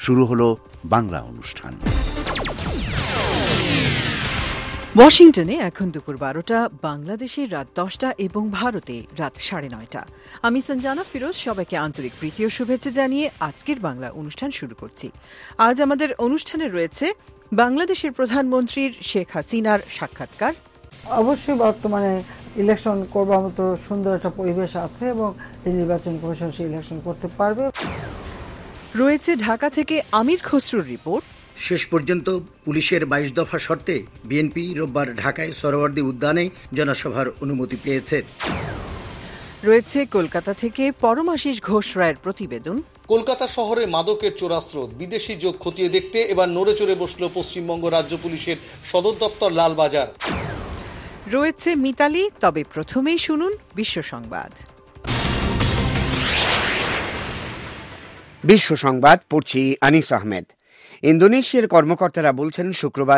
শুরু হলো বাংলা অনুষ্ঠান। ওয়াশিংটনে এখন দুপুর 12টা, বাংলাদেশে রাত 10টা এবং ভারতে রাত 9:30। আমি সঞ্জানা ফিরোজ সবাইকে আন্তরিক প্রীতি ও শুভেচ্ছা জানিয়ে আজকের বাংলা অনুষ্ঠান শুরু করছি। আজ আমাদের অনুষ্ঠানে রয়েছে বাংলাদেশের প্রধানমন্ত্রীর শেখ হাসিনার সাক্ষাৎকার। অবশ্যই বর্তমানে ইলেকশন করবার মতো সুন্দর একটা পরিবেশ আছে এবং এই নির্বাচন কমিশন সেই ইলেকশন করতে পারবে। রয়েছে ঢাকা থেকে আমির খসরুর রিপোর্ট। শেষ পর্যন্ত পুলিশের 22 দফা শর্তে বিএনপি রোববার ঢাকায় সোহরাওয়ার্দী উদ্যানে জনসভার অনুমতি পেয়েছে। রয়েছে কলকাতা থেকে পরমাশিস ঘোষ রায়ের প্রতিবেদন। কলকাতা শহরে মাদকের চোরাস্রোত, বিদেশি যোগ খতিয়ে দেখতে এবার নড়ে চড়ে বসল পশ্চিমবঙ্গ রাজ্য পুলিশের সদর দপ্তর লালবাজার। রয়েছে মিতালি, তবে প্রথমেই শুনুন বিশ্ব সংবাদ। বিশ্ব সংবাদ পড়ছি আনিস আহমেদ। ইন্দোনেশিয়ার কর্মকর্তারা বলছেন শুক্রবার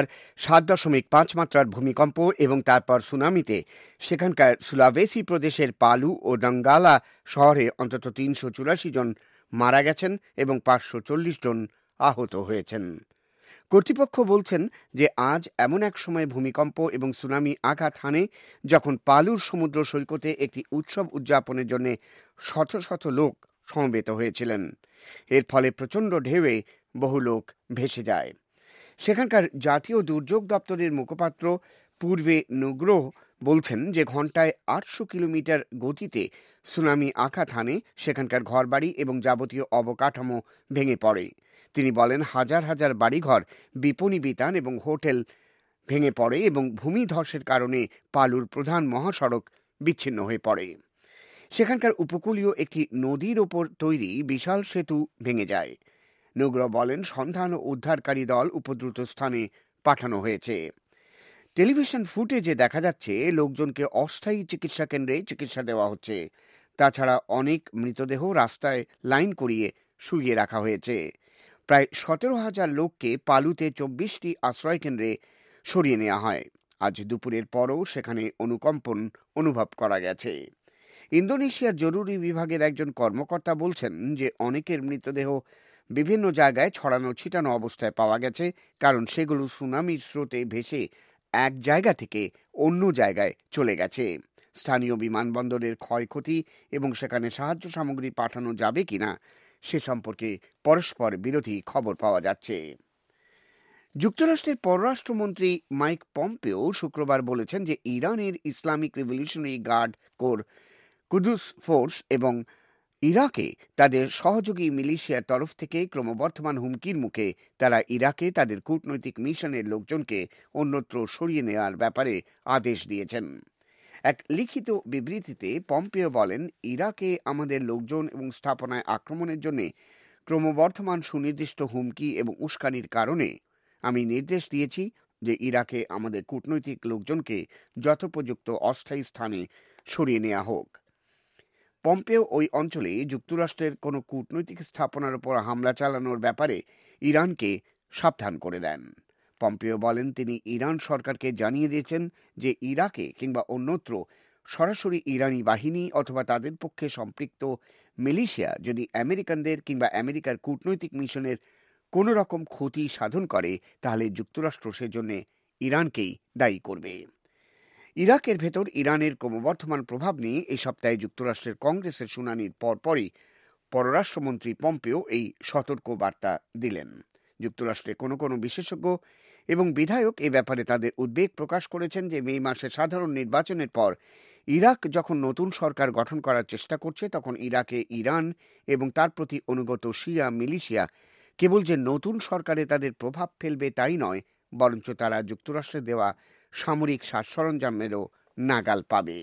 7.5 মাত্রার ভূমিকম্প এবং তারপর সুনামিতে সেখানকার সুলাভেসি প্রদেশের পালু ও ডাঙ্গালা শহরে অন্তত 384 জন মারা গেছেন এবং 540 জন আহত হয়েছেন। কর্তৃপক্ষ বলছেন যে আজ এমন এক সময় ভূমিকম্প এবং সুনামি আঘাত হানে যখন পালুর সমুদ্র সৈকতে একটি উৎসব উদযাপনের জন্য শত শত লোক সমবেত হয়েছিলেন। এর ফলে প্রচণ্ড ঢেউয়ে বহু লোক ভেসে যায়। সেখানকার জাতীয় দুর্যোগ দপ্তরের মুখপাত্র পূর্বে নুগ্রো বলছেন যে ঘন্টায় 800 কিলোমিটার গতিতে সুনামি আঘাত হানে সেখানকার ঘরবাড়ি এবং যাবতীয় অবকাঠামো ভেঙে পড়ে। তিনি বলেন হাজার হাজার বাড়িঘর, বিপণী বিতান এবং হোটেল ভেঙে পড়ে এবং ভূমিধসের কারণে পালুর প্রধান মহাসড়ক বিচ্ছিন্ন হয়ে পড়ে। সেখানকার উপকূলীয় একটি নদীর ওপর তৈরি বিশাল সেতু ভেঙে যায়। নুগ্রো বলেন সন্ধান ও উদ্ধারকারী দল উপদ্রুত স্থানে পাঠানো হয়েছে। টেলিভিশন ফুটেজে দেখা যাচ্ছে লোকজনকে অস্থায়ী চিকিৎসা কেন্দ্রে চিকিৎসা দেওয়া হচ্ছে। তাছাড়া অনেক মৃতদেহ রাস্তায় লাইন করিয়ে শুইয়ে রাখা হয়েছে। প্রায় 17,000 লোককে পালুতে 24টি আশ্রয় কেন্দ্রে সরিয়ে নেওয়া হয়। আজ দুপুরের পরও সেখানে অনুকম্পন অনুভব করা গেছে। ইন্দোনেশিয়ার জরুরি বিভাগের একজন কর্মকর্তা বলছেন যে অনেকের মৃতদেহ বিভিন্ন জায়গায় ছড়ানো ছিটানো অবস্থায় পাওয়া গেছে, কারণ সেগুলো সুনামির স্রোতে ভেসে এক জায়গা থেকে অন্য জায়গায় চলে গেছে। স্থানীয় বিমানবন্দরের ক্ষয়ক্ষতি এবং সেখানে সাহায্য সামগ্রী পাঠানো যাবে কিনা সে সম্পর্কে পরস্পর বিরোধী খবর পাওয়া যাচ্ছে। যুক্তরাষ্ট্রের পররাষ্ট্রমন্ত্রী মাইক পম্পেও শুক্রবার বলেছেন যে ইরানের Islamic revolutionary guard corps Quds force এবং ইরাকে তাদের সহযোগী মিলিশিয়ার তরফ থেকে ক্রমবর্ধমান হুমকির মুখে তারা ইরাকে তাদের কূটনৈতিক মিশনের লোকজনকে অন্যত্র সরিয়ে নেওয়ার ব্যাপারে আদেশ দিয়েছেন। এক লিখিত বিবৃতিতে পম্পেও বলেন, ইরাকে আমাদের লোকজন এবং স্থাপনায় আক্রমণের জন্য ক্রমবর্ধমান সুনির্দিষ্ট হুমকি এবং উস্কানির কারণে আমি নির্দেশ দিয়েছি যে ইরাকে আমাদের কূটনৈতিক লোকজনকে যথোপযুক্ত অস্থায়ী স্থানে সরিয়ে নেওয়া হোক। পম্পেও ওই অঞ্চলে যুক্তরাষ্ট্রের কোনো কূটনৈতিক স্থাপনার উপর হামলা চালানোর ব্যাপারে ইরানকে সাবধান করে দেন। পম্পেও বলেন তিনি ইরান সরকারকে জানিয়ে দিয়েছেন যে ইরাকে কিংবা অন্যত্র সরাসরি ইরানি বাহিনী অথবা তাদের পক্ষে সম্পৃক্ত মিলিশিয়া যদি আমেরিকানদের কিংবা আমেরিকার কূটনৈতিক মিশনের কোনো রকম ক্ষতি সাধন করে তাহলে যুক্তরাষ্ট্র সেজন্য ইরানকেই দায়ী করবে। ইরাকের ভেতর ইরানের ক্রমবর্ধমান প্রভাব নিয়ে এই সপ্তাহে যুক্তরাষ্ট্রের কংগ্রেসের শুনানির পরপরই পররাষ্ট্রমন্ত্রী পম্পেও এই সতর্ক বার্তা দিলেন। যুক্তরাষ্ট্রে কোনো কোনো বিশেষজ্ঞ এবং বিধায়ক এ ব্যাপারে তাদের উদ্বেগ প্রকাশ করেছেন যে মে মাসে সাধারণ নির্বাচনের পর ইরাক যখন নতুন সরকার গঠন করার চেষ্টা করছে তখন ইরাকে ইরান এবং তার প্রতি অনুগত শিয়া মিলিশিয়া কেবল যে নতুন সরকারে তাদের প্রভাব ফেলবে তাই নয়, বরঞ্চ তারা যুক্তরাষ্ট্রে দেওয়া সামরিক সাজ সরঞ্জামেরও নাগাল পাবে।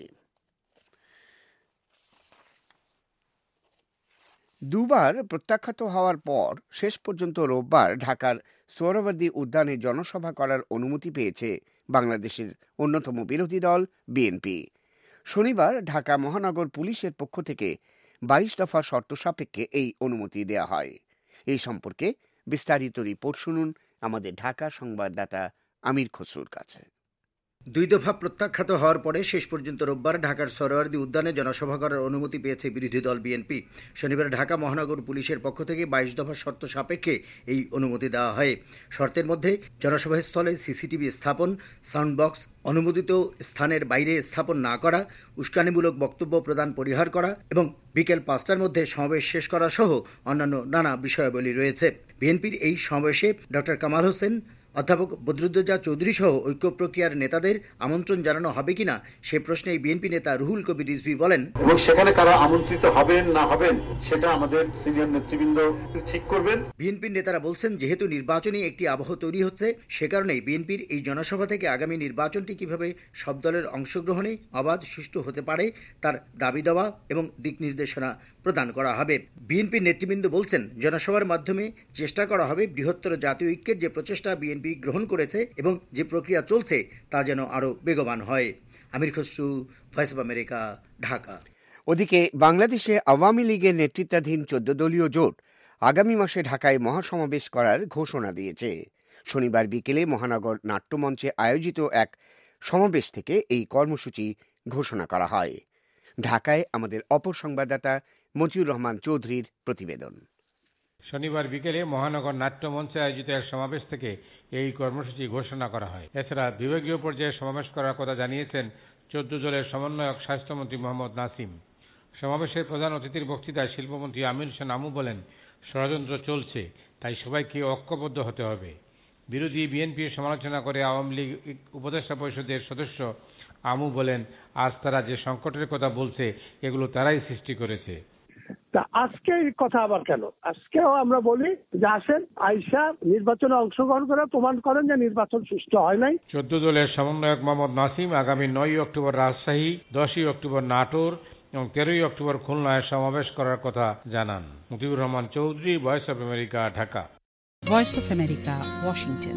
দুবার প্রত্যাখ্যাত হওয়ার পর শেষ পর্যন্ত রোববার ঢাকার সোহরাওয়ার্দী উদ্যানে জনসভা করার অনুমতি পেয়েছে বাংলাদেশের অন্যতম বিরোধী দল বিএনপি। শনিবার ঢাকা মহানগর পুলিশের পক্ষ থেকে 22 দফা শর্ত সাপেক্ষে এই অনুমতি দেয়া হয়। এই সম্পর্কে বিস্তারিত রিপোর্ট শুনুন আমাদের ঢাকা সংবাদদাতা আমির খসরুর কাছে। দুই দফা প্রত্যাখ্যাত হওয়ার পরে শেষ পর্যন্ত রোববার ঢাকার সরোয়ার্দী উদ্যানে জনসভা করার অনুমতি পেয়েছে বিরোধী দল বিএনপি। শনিবার ঢাকা মহানগর পুলিশের পক্ষ থেকে 22 দফা শর্ত সাপেক্ষে এই অনুমতি দেওয়া হয়। শর্তের মধ্যে জনসভাস্থলে সিসিটিভি স্থাপন, সাউন্ড বক্স অনুমোদিত স্থানের বাইরে স্থাপন না করা, উস্কানিমূলক বক্তব্য প্রদান পরিহার করা এবং বিকেল 5টার মধ্যে সমাবেশ শেষ করা সহ অন্যান্য নানা বিষয়াবলী রয়েছে। বিএনপির এই সমাবেশে ডক্টর কামাল হোসেন, অধ্যাপক বদরুদ্দোজা চৌধুরী সহ ঐক্য প্রক্রিয়ার নেতাদের আমন্ত্রণ জানানো হবে কিনা সে প্রশ্নে বিএনপি নেতা রুহুল কবির রিজভী বলেন, এবং সেখানে কারা আমন্ত্রিত হবেন না হবেন সেটা আমাদের সিনিয়র নেতৃবৃন্দ ঠিক করবেন। বিএনপির নেতারা বলছেন, যেহেতু নির্বাচনী একটি আবহ তৈরি হচ্ছে, সে কারণেই বিএনপির এই জনসভা থেকে আগামী নির্বাচনটি কিভাবে সব দলের অংশগ্রহণে অবাধ সুষ্ঠু হতে পারে তার দাবি দেওয়া এবং দিক নির্দেশনা প্রদান করা হবে। বিএনপির নেতৃবৃন্দ বলছেন, জনসভার মাধ্যমে চেষ্টা করা হবে বৃহত্তর জাতীয় ঐক্যের যে প্রচেষ্টা বিএনপি গ্রহণ করেছে এবং যে প্রক্রিয়া চলছে তা যেন আরও বেগবান হয়। Amir Khasru, voice of America, Dhaka. ওদিকে বাংলাদেশে আওয়ামী লীগের নেতৃত্বাধীন 14 দলীয় জোট আগামী মাসে ঢাকায় মহাসমাবেশ করার ঘোষণা দিয়েছে। শনিবার বিকেলে মহানগর নাট্যমঞ্চে আয়োজিত এক সমাবেশ থেকে এই কর্মসূচি ঘোষণা করা হয়। ঢাকায় আমাদের অপর সংবাদদাতা মতিউর রহমান চৌধুরীর প্রতিবেদন। শনিবার বিকেলে মহানগর নাট্যমঞ্চে আয়োজিত এক সমাবেশ থেকে এই কর্মসূচি ঘোষণা করা হয়। এছাড়া বিভাগীয় পর্যায়ে সমাবেশ করার কথা জানিয়েছেন 14 দলের সমন্বয়ক স্বাস্থ্যমন্ত্রী মোহাম্মদ নাসিম। সমাবেশের প্রধান অতিথির বক্তৃতায় শিল্পমন্ত্রী আমির হোসেন আমু বলেন, ষড়যন্ত্র চলছে, তাই সবাইকে ঐক্যবদ্ধ হতে হবে। বিরোধী বিএনপির সমালোচনা করে আওয়ামী লীগ উপদেষ্টা পরিষদের সদস্য আমু বলেন, আজ তারা যে সংকটের কথা বলছে এগুলো তারাই সৃষ্টি করেছে। তা আজকে এই কথা আবার কেন? আজকেও আমরা বলি যে আসেন, আইসা নির্বাচনে অংশগ্রহণ করে প্রমাণ করেন যে নির্বাচন সুষ্ঠু হয় নাই। 14 দলের সমন্বয়ক মোহাম্মদ নাসিম আগামী 9 অক্টোবর রাজশাহী, 10 অক্টোবর নাটোর এবং 13 অক্টোবর খুলনায় সমাবেশ করার কথা জানান। Motiur Rahman Chowdhury, voice of America, Dhaka. Voice of America, Washington.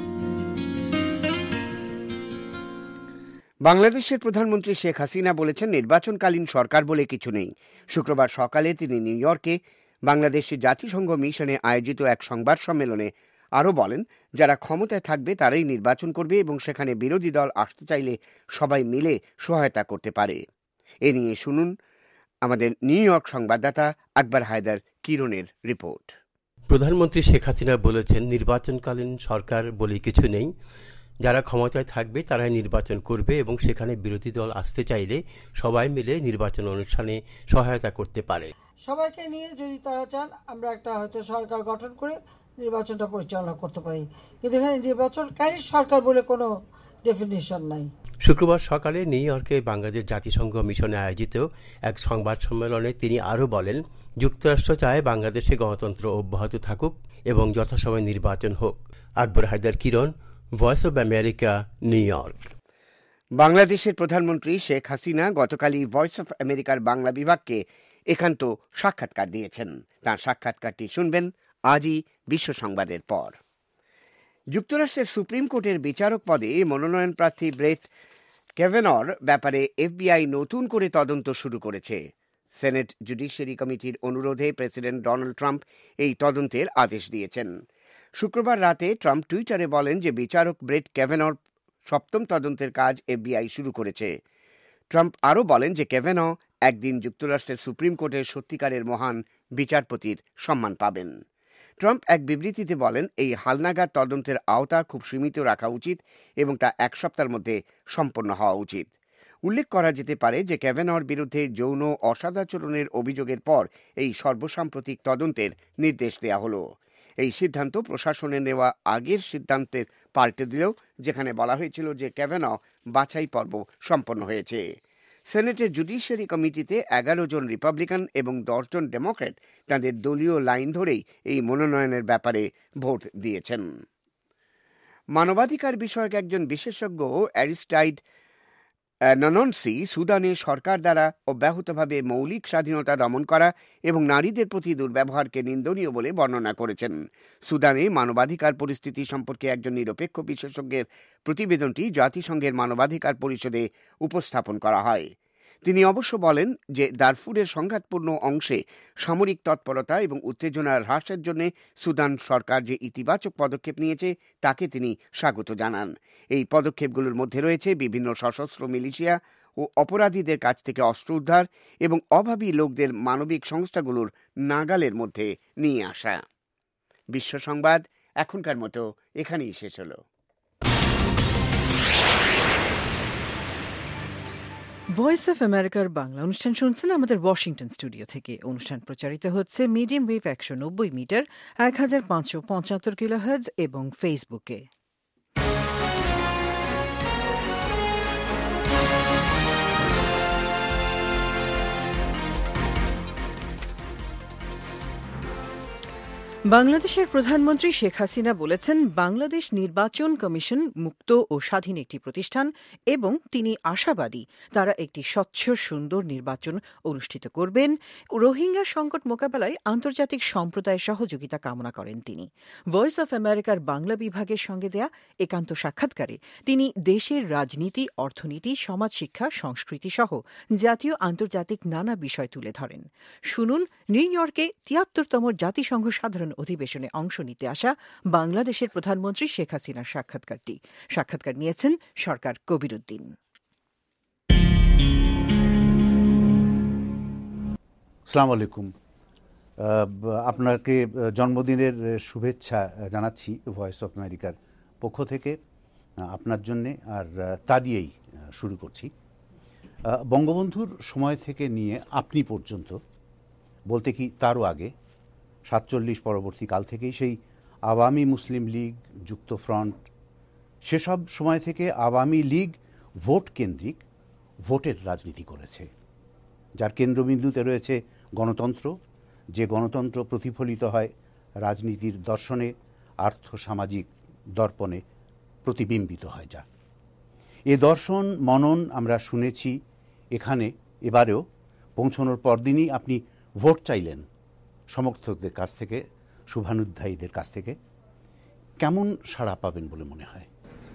বাংলাদেশের প্রধানমন্ত্রী শেখ হাসিনা বলেছেন, নির্বাচনকালীন সরকার বলে কিছু নেই। শুক্রবার সকালে তিনি নিউ ইয়র্কে বাংলাদেশের জাতিসংঘ মিশনে আয়োজিত এক সংবাদ সম্মেলনে আরও বলেন, যারা ক্ষমতায় থাকবে তারাই নির্বাচন করবে এবং সেখানে বিরোধী দল আসতে চাইলে সবাই মিলে সহায়তা করতে পারে। এ নিয়ে শুনুন আমাদের নিউ ইয়র্ক সংবাদদাতা আকবর হায়দার কিরণের রিপোর্ট। প্রধানমন্ত্রী শেখ হাসিনা বলেছেন, নির্বাচনকালীন সরকার বলে কিছু নেই। যারা ক্ষমতায় থাকবে তারাই নির্বাচন করবে এবং সেখানে বিরোধী দল আসতে চাইলে সবাই মিলে নির্বাচন অনুষ্ঠানে সহায়তা করতে পারে। সবাইকে নিয়ে যদি তারা চান, আমরা একটা হয়তো সরকার গঠন করে নির্বাচনটা পরিচালনা করতে পারি, কিন্তু এখানে নির্বাচনকারী সরকার বলে কোনো ডেফিনিশন নাই। শুক্রবার সকালে নিউ ইয়র্কে বাংলাদেশ জাতিসংঘ মিশনে আয়োজিত এক সংবাদ সম্মেলনে তিনি আরও বলেন, যুক্তরাষ্ট্র চায় বাংলাদেশে গণতন্ত্র অব্যাহত থাকুক এবং যথাসময়ে নির্বাচন হোক। Akbar Haider Kiron, voice of America, New York. বাংলাদেশের প্রধানমন্ত্রী শেখ হাসিনা গতকালই ভয়েস অব আমেরিকার বাংলা বিভাগকে একান্ত সাক্ষাৎকার দিয়েছেন। তাঁর সাক্ষাৎকারটি শুনবেন আজই বিশ্ব সংবাদের পর। যুক্তরাষ্ট্রের সুপ্রিম কোর্টের বিচারক পদে মনোনয়ন প্রার্থী ব্রেট ক্যাভেনর ব্যাপারে এফবিআই নতুন করে তদন্ত শুরু করেছে। সেনেট জুডিশিয়ারি কমিটির অনুরোধে প্রেসিডেন্ট ডোনাল্ড ট্রাম্প এই তদন্তের আদেশ দিয়েছেন। শুক্রবার রাতে ট্রাম্প টুইটারে বলেন যে বিচারক ব্রেট ক্যাভেনর সপ্তম তদন্তের কাজ এফবিআই শুরু করেছে। ট্রাম্প আরও বলেন যে ক্যাভেন একদিন যুক্তরাষ্ট্রের সুপ্রিম কোর্টের সত্যিকারের মহান বিচারপতির সম্মান পাবেন। ট্রাম্প এক বিবৃতিতে বলেন, এই হালনাগাদ তদন্তের আওতা খুব সীমিত রাখা উচিত এবং তা 1 সপ্তাহের মধ্যে সম্পন্ন হওয়া উচিত। উল্লেখ করা যেতে পারে যে ক্যাভেনর বিরুদ্ধে যৌন অসদাচরণের অভিযোগের পর এই সর্বসাম্প্রতিক তদন্তের নির্দেশ দেওয়া হলো। এই সিদ্ধান্ত প্রশাসনের নেওয়া আগের সিদ্ধান্তের পাল্টে দিলেও, যেখানে বলা হয়েছিল যে ক্যাভেন বাছাই পর্ব সম্পন্ন হয়েছে। সেনেটের জুডিশিয়ারি কমিটিতে 11 জন রিপাবলিকান এবং 10 জন ডেমোক্র্যাট তাদের দলীয় লাইন ধরেই এই মনোনয়নের ব্যাপারে ভোট দিয়েছেন। মানবাধিকার বিষয়ক একজন বিশেষজ্ঞ অ্যারিস্টাইড নননসি সুদানে সরকার দ্বারা অব্যাহতভাবে মৌলিক স্বাধীনতা দমন করা এবং নারীদের প্রতি দুর্ব্যবহারকে নিন্দনীয় বলে বর্ণনা করেছেন। সুদানে মানবাধিকার পরিস্থিতি সম্পর্কে একজন নিরপেক্ষ বিশেষজ্ঞের প্রতিবেদনটি জাতিসংঘের মানবাধিকার পরিষদে উপস্থাপন করা হয়। তিনি অবশ্য বলেন যে দারফুরের সংঘাতপূর্ণ অংশে সামরিক তৎপরতা এবং উত্তেজনা হ্রাসের জন্য সুদান সরকার যে ইতিবাচক পদক্ষেপ নিয়েছে তাকে তিনি স্বাগত জানান। এই পদক্ষেপগুলোর মধ্যে রয়েছে বিভিন্ন সশস্ত্র মিলিশিয়া ও অপরাধীদের কাছ থেকে অস্ত্র উদ্ধার এবং অভাবী লোকদের মানবিক সংস্থাগুলোর নাগালের মধ্যে নিয়ে আসা। বিশ্ব সংবাদ এখনকার মতো এখানেই শেষ হলো। ভয়েস অফ আমেরিকার বাংলা অনুষ্ঠান শুনছেন আমাদের ওয়াশিংটন স্টুডিও থেকে। অনুষ্ঠান প্রচারিত হচ্ছে মিডিয়াম ওয়েভ 190 মিটার 1575 কিলোহার্টজ এবং ফেসবুকে। বাংলাদেশের প্রধানমন্ত্রী শেখ হাসিনা বলেছেন, বাংলাদেশ নির্বাচন কমিশন মুক্ত ও স্বাধীন একটি প্রতিষ্ঠান এবং তিনি আশাবাদী তারা একটি স্বচ্ছ সুন্দর নির্বাচন অনুষ্ঠিত করবেন। রোহিঙ্গা সংকট মোকাবেলায় আন্তর্জাতিক সম্প্রদায়ের সহযোগিতা কামনা করেন তিনি। ভয়েস অফ আমেরিকার বাংলা বিভাগের সঙ্গে দেয়া একান্ত সাক্ষাৎকারে তিনি দেশের রাজনীতি, অর্থনীতি, সমাজ শিক্ষা, সংস্কৃতি সহ জাতীয় আন্তর্জাতিক নানা বিষয় তুলে ধরেন। শুনুন নিউ ইয়র্কে ৭৩তম জাতিসংঘ সাধারণ অধিবেশনে অংশ নিতে আসা বাংলাদেশের প্রধানমন্ত্রী শেখ হাসিনার সাক্ষাৎকার নিয়েছেন সরকার কবিরউদ্দিন। আসসালামু আলাইকুম। আপনাকে জন্মদিনের শুভেচ্ছা জানাচ্ছি ভয়েস অফ আমেরিকার পক্ষ থেকে আপনার জন্যে, আর তা দিয়েই শুরু করছি। বঙ্গবন্ধুর সময় থেকে নিয়ে আপনি পর্যন্ত, বলতে কি তারও আগে ৪৭ পরবর্তী কাল থেকেই সেই আওয়ামী মুসলিম লীগ, যুক্তফ্রন্ট, সেসব সময় থেকে আওয়ামী লীগ ভোট কেন্দ্রিক ভোটের রাজনীতি করেছে, যার কেন্দ্রবিন্দুতে রয়েছে গণতন্ত্র, যে গণতন্ত্র প্রতিফলিত হয় রাজনীতির দর্শনে, আর্থসামাজিক দর্পণে প্রতিবিম্বিত হয়। যা এ দর্শন মনন আমরা শুনেছি এখানে। এবারেও পৌঁছানোর পরদিনই আপনি ভোট চাইলেন সমর্থকদের কাছ থেকে, শুভানুধ্যায়ীদের কাছ থেকে। কেমন সাড়া পাবেন বলে মনে হয়?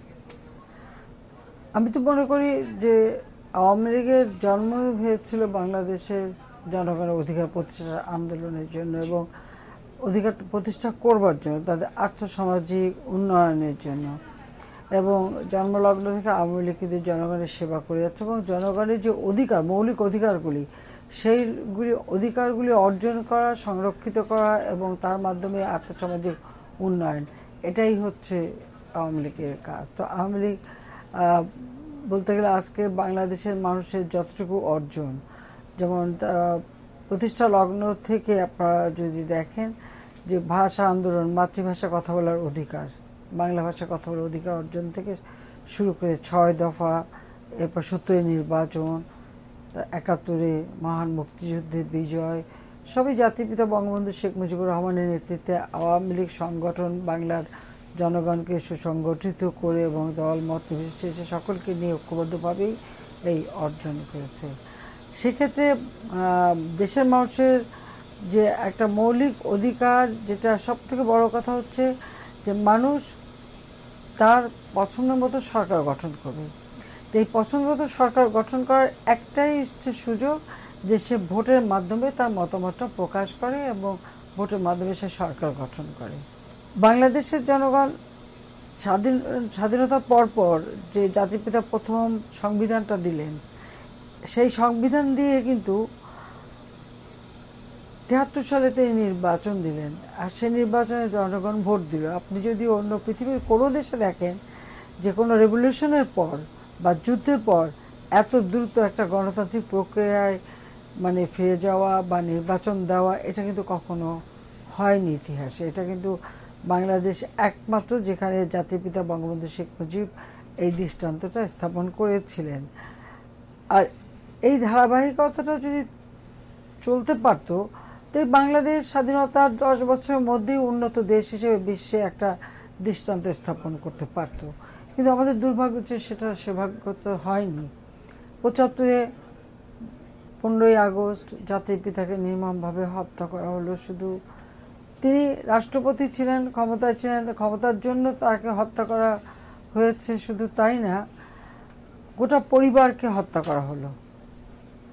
আমি তো মনে করি যে আওয়ামী লীগের জন্ম হয়েছিল বাংলাদেশের জনগণের অধিকার প্রতিষ্ঠার আন্দোলনের জন্য এবং অধিকার প্রতিষ্ঠা করবার জন্য, তাদের আর্থসামাজিক উন্নয়নের জন্য, এবং জন্মলগ্ন থেকে আওয়ামী লীগ কিন্তু জনগণের সেবা করে যাচ্ছে এবং জনগণের যে অধিকার, মৌলিক অধিকারগুলি, সেইগুলি অধিকারগুলি অর্জন করা, সংরক্ষিত করা এবং তার মাধ্যমে আর্থসামাজিক উন্নয়ন, এটাই হচ্ছে আওয়ামী লীগের কাজ। তো আওয়ামী লীগ বলতে গেলে আজকে বাংলাদেশের মানুষের যতটুকু অর্জন, যেমন প্রতিষ্ঠা লগ্ন থেকে আপনারা যদি দেখেন যে ভাষা আন্দোলন, মাতৃভাষা কথা বলার অধিকার, বাংলা ভাষা কথা বলার অধিকার অর্জন থেকে শুরু করে ৬ দফা, এরপর ৭০ নির্বাচন, ৭১ মহান মুক্তিযুদ্ধের বিজয়, সবই জাতিপিতা বঙ্গবন্ধু শেখ মুজিবুর রহমানের নেতৃত্বে আওয়ামী লীগ সংগঠন বাংলার জনগণকে সুসংগঠিত করে এবং দল মত নির্বিশেষে সকলকে নিয়ে ঐক্যবদ্ধভাবেই এই অর্জন করেছে। সেক্ষেত্রে দেশের মানুষের যে একটা মৌলিক অধিকার, যেটা সবথেকে বড় কথা হচ্ছে যে মানুষ তার পছন্দ মতো সরকার গঠন করবে। এই পছন্দ মতো সরকার গঠন করার একটাই হচ্ছে সুযোগ যে সে ভোটের মাধ্যমে তার মতামতটা প্রকাশ করে এবং ভোটের মাধ্যমে সে সরকার গঠন করে। বাংলাদেশের জনগণ স্বাধীনতার পরপর যে জাতিপিতা প্রথম সংবিধানটা দিলেন, সেই সংবিধান দিয়ে কিন্তু ৭৩ সালে তিনি নির্বাচন দিলেন, আর সেই নির্বাচনে জনগণ ভোট দিল। আপনি যদি অন্য পৃথিবীর কোনো দেশে দেখেন যে কোনো রেভলিউশনের পর বা যুদ্ধের পর এত দ্রুত একটা গণতান্ত্রিক প্রক্রিয়ায় মানে ফিরে যাওয়া বা নির্বাচন দেওয়া, এটা কিন্তু কখনো হয়নি ইতিহাসে। এটা কিন্তু বাংলাদেশ একমাত্র যেখানে জাতির পিতা বঙ্গবন্ধু শেখ মুজিব এই দৃষ্টান্তটা স্থাপন করেছিলেন। আর এই ধারাবাহিকতাটা যদি চলতে পারত, তো বাংলাদেশ স্বাধীনতার 10 বছরের মধ্যেই উন্নত দেশ হিসেবে বিশ্বে একটা দৃষ্টান্ত স্থাপন করতে পারত। কিন্তু আমাদের দুর্ভাগ্য যে সেটা সেভাগ্য তো হয়নি। ৭৫-এ 15ই আগস্ট জাতির পিতাকে নির্মমভাবে হত্যা করা হলো। শুধু তিনি রাষ্ট্রপতি ছিলেন, ক্ষমতায় ছিলেন, ক্ষমতার জন্য তাকে হত্যা করা হয়েছে, শুধু তাই না, গোটা পরিবারকে হত্যা করা হলো।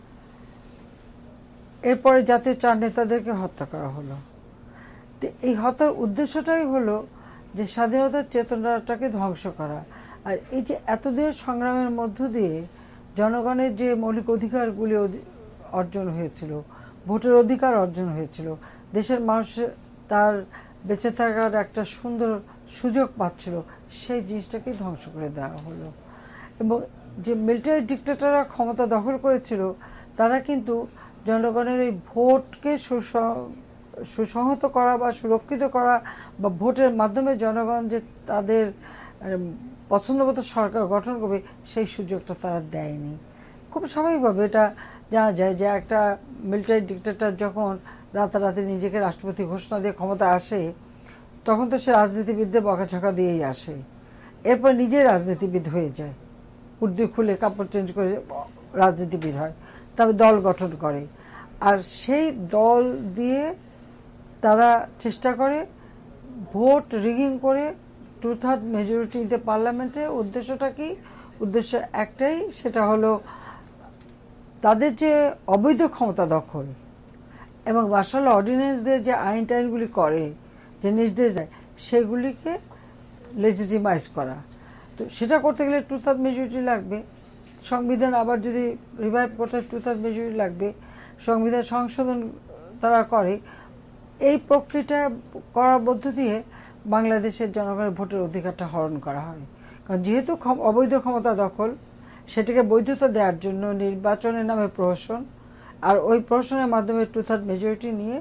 এরপরে জাতীয় 4 নেতাদেরকে হত্যা করা হলো। তো এই হত্যার উদ্দেশ্যটাই হলো যে স্বাধীনতার চেতনাটাকে ধ্বংস করা। আর এই যে এতদিনের সংগ্রামের মধ্য দিয়ে জনগণের যে মৌলিক অধিকারগুলি অর্জন হয়েছিল, ভোটের অধিকার অর্জন হয়েছিল, দেশের মানুষ তার বেঁচে থাকার একটা সুন্দর সুযোগ পাচ্ছিল, সেই জিনিসটাকে ধ্বংস করে দেওয়া হলো। এবং যে মিলিটারি ডিক্টেটররা ক্ষমতা দখল করেছিল, তারা কিন্তু জনগণের এই ভোটকে সুসংহত করা বা সুরক্ষিত করা বা ভোটের মাধ্যমে জনগণ যে তাদের পছন্দমতো সরকার গঠন করবে, সেই সুযোগটা তারা দেয়নি। খুব স্বাভাবিকভাবে এটা জানা যায় যে একটা মিলিটারি ডিক্টেটর যখন রাতারাতি নিজেকে রাষ্ট্রপতি ঘোষণা দিয়ে ক্ষমতা আসে, তখন তো সে রাজনীতিবিদদের বকাঝকা দিয়েই আসে, এরপর নিজেই রাজনীতিবিদ হয়ে যায়, উর্দু খুলে কাপড় চেঞ্জ করে রাজনীতিবিদ হয়, তবে দল গঠন করে। আর সেই দল দিয়ে তারা চেষ্টা করে ভোট রিগিং করে 2/3 মেজরিটিতে পার্লামেন্টে। উদ্দেশ্যটা কি? উদ্দেশ্য একটাই, সেটা হলো তাদের যে অবৈধ ক্ষমতা দখল এবং মার্শাল অর্ডিন্যান্স দিয়ে যে আইন টাইনগুলি করে, যে নির্দেশ দেয়, সেগুলিকে লেজিটিমাইজ করা। তো সেটা করতে গেলে 2/3 মেজরিটি লাগবে। সংবিধান আবার যদি রিভাইভ করতে 2/3 মেজরিটি লাগবে। সংবিধান সংশোধন তারা করে। এই প্রক্রিয়াটা করার মধ্য দিয়ে বাংলাদেশের জনগণের ভোটের অধিকারটা হরণ করা হয়। কারণ যেহেতু অবৈধ ক্ষমতা দখল, সেটাকে বৈধতা দেওয়ার জন্য নির্বাচনের নামে প্রহসন, আর ওই প্রহসনের মাধ্যমে 2/3 মেজরিটি নিয়ে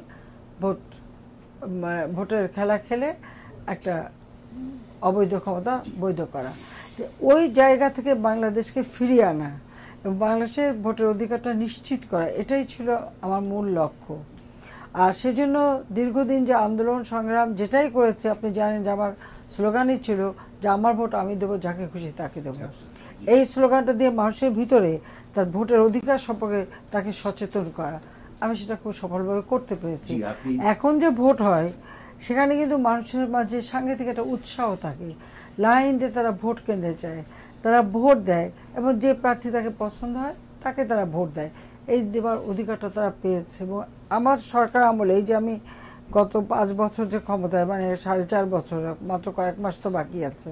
ভোটের খেলা খেলে একটা অবৈধ ক্ষমতা বৈধ করা। ওই জায়গা থেকে বাংলাদেশকে ফিরিয়ে আনা এবং বাংলাদেশের ভোটের অধিকারটা নিশ্চিত করা, এটাই ছিল আমার মূল লক্ষ্য। আর সেজন্য দীর্ঘদিন যে আন্দোলন সংগ্রাম যেটাই করেছে, আপনি জানেন যে আমার স্লোগানই ছিল যে আমার ভোট আমি দেবো, যাকে খুশি তাকে দেবো। এই স্লোগানটা দিয়ে মানুষের ভিতরে তার ভোটের অধিকার সম্পর্কে তাকে সচেতন করা, আমি সেটা খুব সফলভাবে করতে পেরেছি। এখন যে ভোট হয়, সেখানে কিন্তু মানুষের মাঝে সাংঘাতিক একটা উৎসাহ থাকে, লাইন দিয়ে তারা ভোট কেন্দ্রে যায়, তারা ভোট দেয় এবং যে প্রার্থী তাকে পছন্দ হয় তাকে তারা ভোট দেয়। এই দেওয়ার অধিকারটা তারা পেয়েছে। এবং আমার সরকার আমলে, এই যে আমি গত 5 বছর যে ক্ষমতায়, মানে 4.5 বছর, মাত্র কয়েক মাস তো বাকি আছে,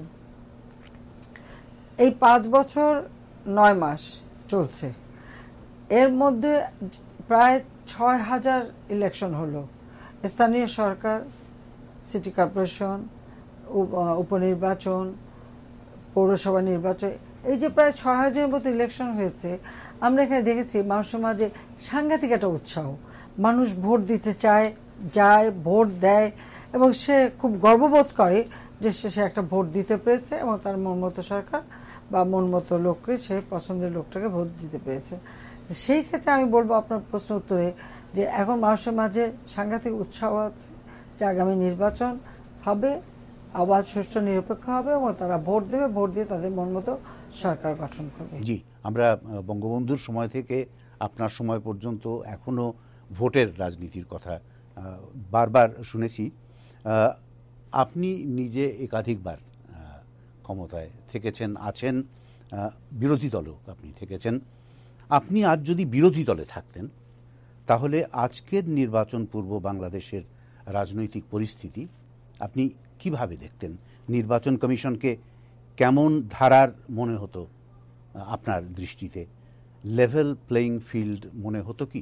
এই 5 বছর 9 মাস চলছে, এর মধ্যে প্রায় 6,000 ইলেকশন হলো। স্থানীয় সরকার, সিটি কর্পোরেশন, উপনির্বাচন, পৌরসভা নির্বাচন, এই যে প্রায় 6,000-এর মতো ইলেকশন হয়েছে। আমরা এখানে দেখেছি মানুষের মাঝে সাংঘাতিক একটা উৎসাহ, মানুষ ভোট দিতে চায়, যায়, ভোট দেয় এবং সে খুব গর্ববোধ করে যে সে একটা ভোট দিতে পেরেছে এবং তার মন মতো সরকার বা মন মতো লোককে, সে পছন্দের লোকটাকে ভোট দিতে পেরেছে। সেই ক্ষেত্রে আমি বলবো আপনার প্রশ্ন উত্তরে যে এখন মানুষের মাঝে সাংঘাতিক উৎসাহ আছে যে আগামী নির্বাচন হবে, আবার সুষ্ঠু নিরপেক্ষ হবে এবং তারা ভোট দেবে, ভোট দিয়ে তাদের মন মতো সরকার গঠন করবে। জি, আমরা বঙ্গবন্ধুর সময় থেকে আপনার সময় পর্যন্ত এখনো ভোটের রাজনীতির কথা বারবার শুনেছি। আপনি নিজে একাধিকবার ক্ষমতায় থেকেছেন, আছেন, বিরোধী দলও আপনি থেকেছেন। আপনি আজ যদি বিরোধী দলে থাকতেন, তাহলে আজকের নির্বাচন পূর্ব বাংলাদেশের রাজনৈতিক পরিস্থিতি আপনি কিভাবে দেখতেন? নির্বাচন কমিশনকে কেমন ধারার মনে হতো আপনার দৃষ্টিতে? লেভেল প্লেইং ফিল্ড মনে হতো কি?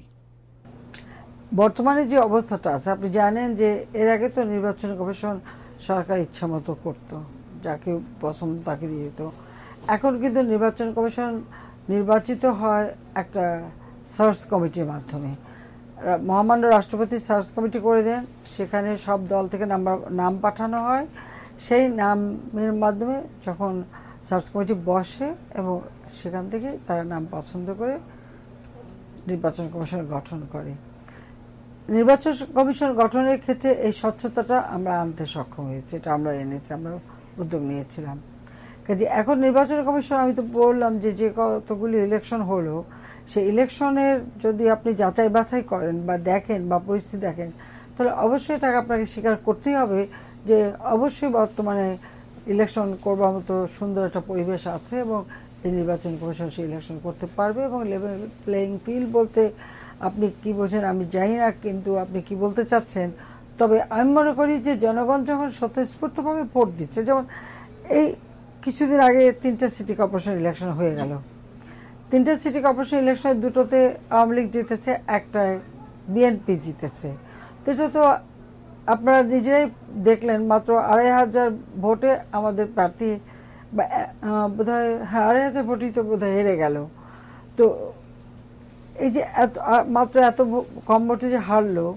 বর্তমানে যে অবস্থাটা আছে, আপনি জানেন যে এর আগে তো নির্বাচন কমিশন সরকার ইচ্ছা মতো করত, যাকে পছন্দ তাকে দিয়ে দিত। এখন কিন্তু নির্বাচন কমিশন নির্বাচিত হয় একটা সার্চ কমিটির মাধ্যমে। মহামান্য রাষ্ট্রপতি সার্চ কমিটি করে দেন, সেখানে সব দল থেকে নাম পাঠানো হয়। সেই নামের মাধ্যমে যখন সার্চ কমিটি বসে এবং সেখান থেকে তারা নাম পছন্দ করে নির্বাচন কমিশন গঠন করে। নির্বাচন কমিশন গঠনের ক্ষেত্রে এই স্বচ্ছতাটা আমরা আনতে সক্ষম হয়েছি, এটা আমরা এনেছি, আমরা উদ্যোগ নিয়েছিলাম। কাজে এখন নির্বাচন কমিশন, আমি তো বললাম যে কতগুলি ইলেকশন হলো, সেই ইলেকশনের যদি আপনি যাচাই বাছাই করেন বা দেখেন বা পরিস্থিতি দেখেন, তাহলে অবশ্যই এটাকে আপনাকে স্বীকার করতেই হবে যে অবশ্যই বর্তমানে ইলেকশন করবার মতো সুন্দর একটা পরিবেশ আছে এবং এই নির্বাচন কমিশন সেই ইলেকশন করতে পারবে। এবং লেভেল প্লেইং ফিল্ড বলতে আপনি কি বলছেন আমি জানি না, কিন্তু আপনি কি বলতে চাচ্ছেন। তবে আমি মনে করি যে জনগণ যখন স্বতঃস্ফূর্তভাবে ভোট দিচ্ছে, যেমন এই কিছুদিন আগে 3টা সিটি কর্পোরেশন ইলেকশন হয়ে গেল, 3টা সিটি কর্পোরেশন ইলেকশনে 2টোতে আওয়ামী লীগ জিতেছে, একটায় বিএনপি জিতেছে। তো এটা তো আপনারা নিজেরাই দেখলেন, মাত্র 2,500 ভোটে আমাদের প্রার্থী বোধহয় 2,500 ভোটই তো বোধহয় হেরে গেল। তো এই যে মাত্র এত কম ভোটে যে হারলো,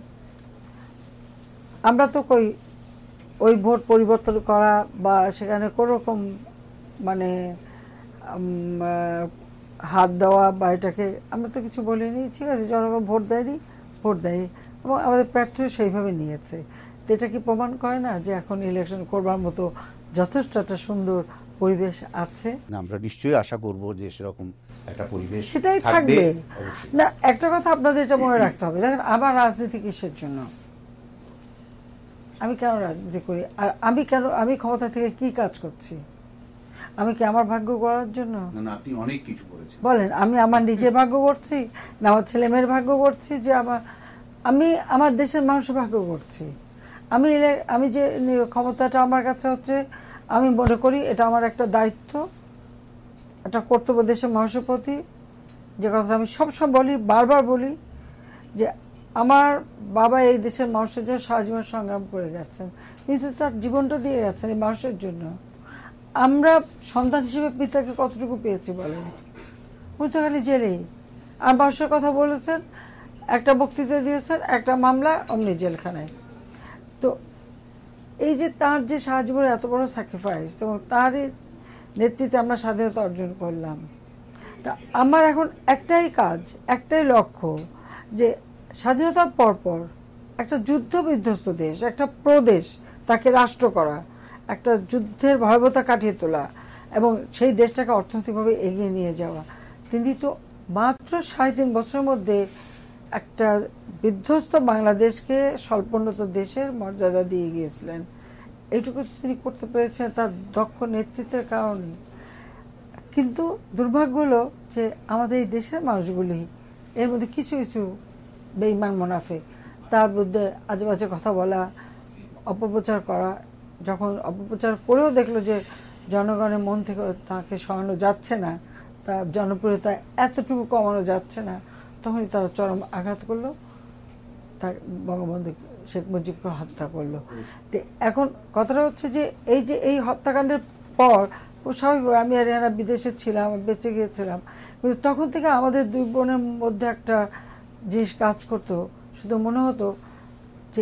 আমরা তো ওই ভোট পরিবর্তন করা বা সেখানে কোনো রকম মানে হাত দেওয়া বা এটাকে আমরা তো কিছু বলিনি। ঠিক আছে, জনগণ ভোট দেয়নি এবং আমাদের প্রার্থীও সেইভাবে নিয়েছে। তো এটা কি প্রমাণ করে না যে এখন ইলেকশন করবার মতো যথেষ্ট একটা সুন্দর পরিবেশ আছে? আমরা নিশ্চয়ই আশা করব যে সেরকম একটা পরিবেশ সেটাই থাকবে। না, একটা কথা আপনাদের এটা মনে রাখতে হবে, দেখেন আমার রাজনীতি কিসের জন্য, আমি কেন রাজনীতি করি, আর আমি ক্ষমতা থেকে কি কাজ করছি? আমি কি আমার ভাগ্য গড়ার জন্য? আপনি অনেক কিছু করেছেন। বলেন, আমি আমার নিজের ভাগ্য করছি না আমার ছেলে মেয়ের ভাগ্য করছি, যে আমি আমার দেশের মানুষের ভাগ্য করছি? আমি যে ক্ষমতাটা আমার কাছে হচ্ছে, আমি মনে করি এটা আমার একটা দায়িত্ব, একটা কর্তব্য দেশের মানুষের প্রতি। যে কথা আমি সবসময় বলি, বারবার বলি, যে আমার বাবা এই দেশের মানুষের জন্য সারা জীবন সংগ্রাম করে গেছেন, কিন্তু তার জীবনটা দিয়ে গেছেন এই মানুষের জন্য। আমরা সন্তান হিসেবে পিতাকে কতটুকু পেয়েছি বলেন? উনি তো খালি জেলেই, আর মানুষের কথা বলেছেন, একটা বক্তৃতা দিয়েছেন, একটা মামলা, অমনি জেলখানায়। তো এই যে তার যে সারা জীবনের এত বড় স্যাক্রিফাইস, এবং তারই নেতৃত্বে আমরা স্বাধীনতা অর্জন করলাম। তা আমার এখন একটাই কাজ, একটাই লক্ষ্য, যে স্বাধীনতার পরপর একটা যুদ্ধ বিধ্বস্ত দেশ, একটা প্রদেশ, তাকে রাষ্ট্র করা, একটা যুদ্ধের ভয়াবহতা কাটিয়ে তোলা এবং সেই দেশটাকে অর্থনৈতিকভাবে এগিয়ে নিয়ে যাওয়া। তিনি তো মাত্র 3.5 বছরের মধ্যে একটা বিধ্বস্ত বাংলাদেশকে স্বল্পোন্নত দেশের মর্যাদা দিয়ে গিয়েছিলেন। এইটুকু তিনি করতে পেরেছেন তার দক্ষ নেতৃত্বের কারণে। কিন্তু দুর্ভাগ্য হলো যে আমাদের এই দেশের মানুষগুলি এর মধ্যে কিছু কিছু বেঈমান মুনাফিক, তার বিরুদ্ধে আজে বাজে কথা বলা, অপপ্রচার করা। যখন অপপ্রচার করেও দেখলো যে জনগণের মন থেকে তাকে সরানো যাচ্ছে না, তার জনপ্রিয়তা এতটুকু কমানো যাচ্ছে না, তখনই তারা চরম আঘাত করলো, তার বঙ্গবন্ধু শেখ মুজিবকে হত্যা করলো। তো এখন কথাটা হচ্ছে যে এই হত্যাকাণ্ডের পর স্বাভাবিক, আমি আর এরা বিদেশে ছিলাম, বেঁচে গিয়েছিলাম, কিন্তু তখন থেকে আমাদের দুই বোনের মধ্যে একটা জিনিস কাজ করতো, শুধু মনে হতো যে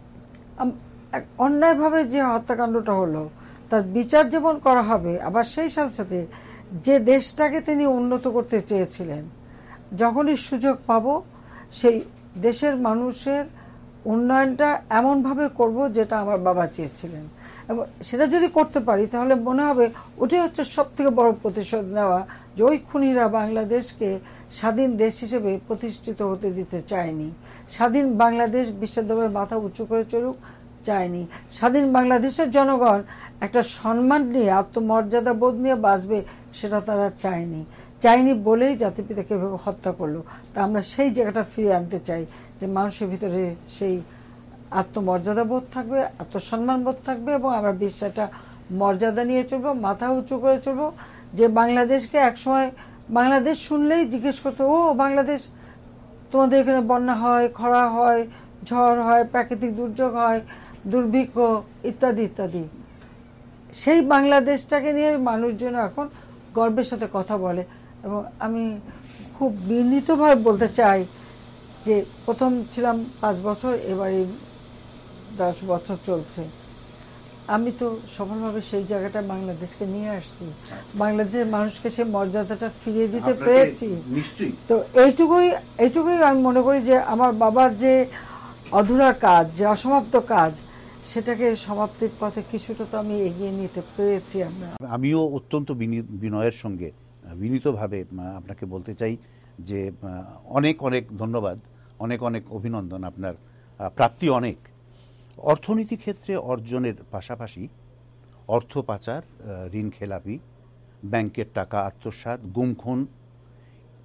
অন্যায়ভাবে যে হত্যাকাণ্ডটা হলো তার বিচার যেমন করা হবে, আবার সেই সাথে সাথে যে দেশটাকে তিনি উন্নত করতে চেয়েছিলেন, যখনই সুযোগ পাবো সেই দেশের মানুষের উন্নয়নটা এমনভাবে করব যেটা আমার বাবা চেয়েছিলেন। এবং সেটা যদি করতে পারি তাহলে মনে হবে ওটাই হচ্ছে সব থেকে বড় প্রতিশোধ নেওয়া, যে ওই খুনিরা বাংলাদেশকে স্বাধীন দেশ হিসেবে প্রতিষ্ঠিত হতে দিতে চায়নি। স্বাধীন বাংলাদেশ বিশ্বের দরবারে মাথা উঁচু করে চলুক চায়নি। স্বাধীন বাংলাদেশের জনগণ একটা সম্মান নিয়ে, আত্মমর্যাদা বোধ নিয়ে বাঁচবে, সেটা তারা চায়নি বলেই জাতিপিতাকে এভাবে হত্যা করলো। তা আমরা সেই জায়গাটা ফিরিয়ে আনতে চাই, যে মানুষের ভিতরে সেই আত্মমর্যাদা বোধ থাকবে, আত্মসম্মান বোধ থাকবে, এবং আমরা বিশ্বাসটা মর্যাদা নিয়ে চলবো, মাথা উঁচু করে চলবো। যে বাংলাদেশকে একসময় বাংলাদেশ শুনলেই জিজ্ঞেস করতো, ও বাংলাদেশ, তোমাদের এখানে বন্যা হয়, খরা হয়, ঝড় হয়, প্রাকৃতিক দুর্যোগ হয়, দুর্ভিক্ষ ইত্যাদি ইত্যাদি। সেই বাংলাদেশটাকে নিয়ে মানুষজন এখন গর্বের সাথে কথা বলে। এবং আমি খুব বিনীতভাবে বলতে চাই যে প্রথম ছিলাম 5 বছর, এবারে 10 বছর চলছে। আমি তো সফলভাবে সেই জায়গাটা বাংলাদেশকে নিয়ে আসছি, বাংলাদেশের মানুষকে সেই মর্যাদাটা ফিরিয়ে দিতে পেরেছি। তো এইটুকুই আমি মনে করি যে আমার বাবার যে অধুরা কাজ, যে অসমাপ্ত কাজ, সেটাকে সমাপ্তির পথে কিছুটা তো আমি এগিয়ে নিতে পেরেছি। আমিও অত্যন্ত বিনয়ের সঙ্গে বিনীতভাবে আপনাকে বলতে চাই যে অনেক অনেক ধন্যবাদ, অনেক অনেক অভিনন্দন। আপনার প্রাপ্তি অনেক। অর্থনীতি ক্ষেত্রে অর্জনের পাশাপাশি অর্থ পাচার, ঋণ খেলাপি, ব্যাংকের টাকা আত্মসাৎ, গুম খুন,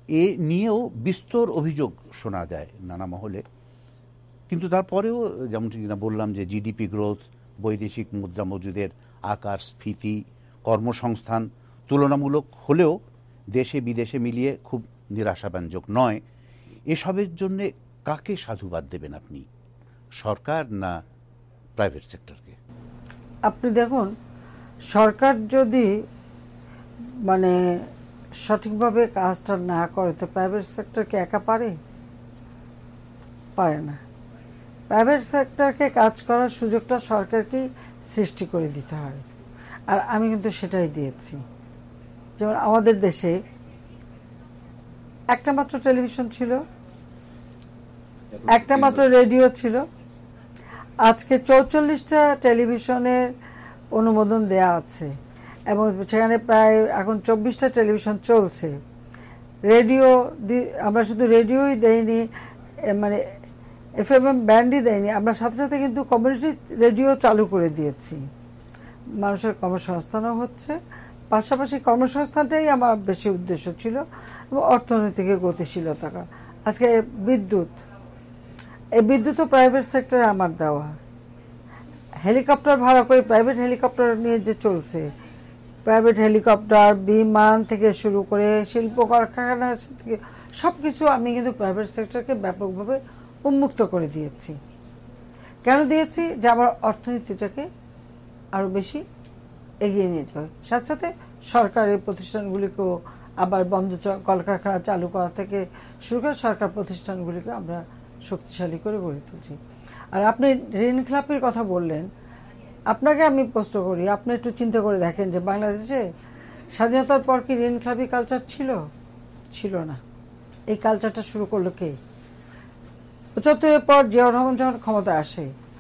এ নিয়েও বিস্তর অভিযোগ শোনা যায় নানা মহলে। কিন্তু তারপরেও যেমনটি কিনা বললাম যে জিডিপি গ্রোথ, বৈদেশিক মুদ্রা মজুদের আকার, স্ফীতি, কর্মসংস্থান তুলনামূলক হলেও দেশে বিদেশে মিলিয়ে খুব নিরাশাব্যঞ্জক নয়। এসবের জন্য কাকে সাধুবাদ দেবেন আপনি, সরকার না প্রাইভেট সেক্টরকে? আপনি দেখুন, সরকার যদি মানে সঠিকভাবে কাজটা না করে তো প্রাইভেট সেক্টরকে একা পারে না। প্রাইভেট সেক্টরকে কাজ করার সুযোগটা সরকারকেই সৃষ্টি করে দিতে হয়, আর আমি কিন্তু সেটাই দিয়েছি। যেমন আমাদের দেশে একটা মাত্র টেলিভিশন ছিল, একটা মাত্র রেডিও ছিল, আজকে 44টা টেলিভিশনের অনুমোদন দেয়া আছে এবং সেখানে প্রায় এখন 24টা টেলিভিশন চলছে। রেডিও আমরা শুধু রেডিওই দেইনি, মানে এফএম ব্যান্ডই দেয়নি, আমরা সাথে সাথে কিন্তু কমিউনিটি রেডিও চালু করে দিয়েছি। মানুষের কর্মসংস্থানও হচ্ছে, পাশাপাশি কর্মসংস্থানটাই আমার বেশি উদ্দেশ্য ছিল এবং অর্থনৈতিক গতিশীলতা। আজকে বিদ্যুৎ, এই বিদ্যুৎও প্রাইভেট সেক্টরে আমার দেওয়া। হেলিকপ্টার ভাড়া করে প্রাইভেট হেলিকপ্টার নিয়ে যে চলছে, প্রাইভেট হেলিকপ্টার, বিমান থেকে শুরু করে শিল্প কারখানা থেকে সবকিছু আমি কিন্তু প্রাইভেট সেক্টরকে ব্যাপকভাবে উন্মুক্ত করে দিয়েছি। কেন দিয়েছি? যে আমার অর্থনীতিটাকে আরো বেশি এগিয়ে নিয়ে যাবে। সাথে সাথে সরকারের প্রতিষ্ঠানগুলিকেও আবার বন্ধ কলকারখানা চালু করা থেকে শুরু করে সরকার প্রতিষ্ঠানগুলিকে আমরা শক্তিশালী করে গড়ে তুলছি। আর আপনি ঋণ খেলাপির কথা বললেন, আপনাকে আমি প্রশ্ন করি, আপনি একটু চিন্তা করে দেখেন যে বাংলাদেশে স্বাধীনতার পর কি ঋণ খেলাপি কালচার ছিল না। এই কালচারটা শুরু করলো কে? ৭৫-এর পর জিয়াউর রহমান যখন ক্ষমতায় আসে,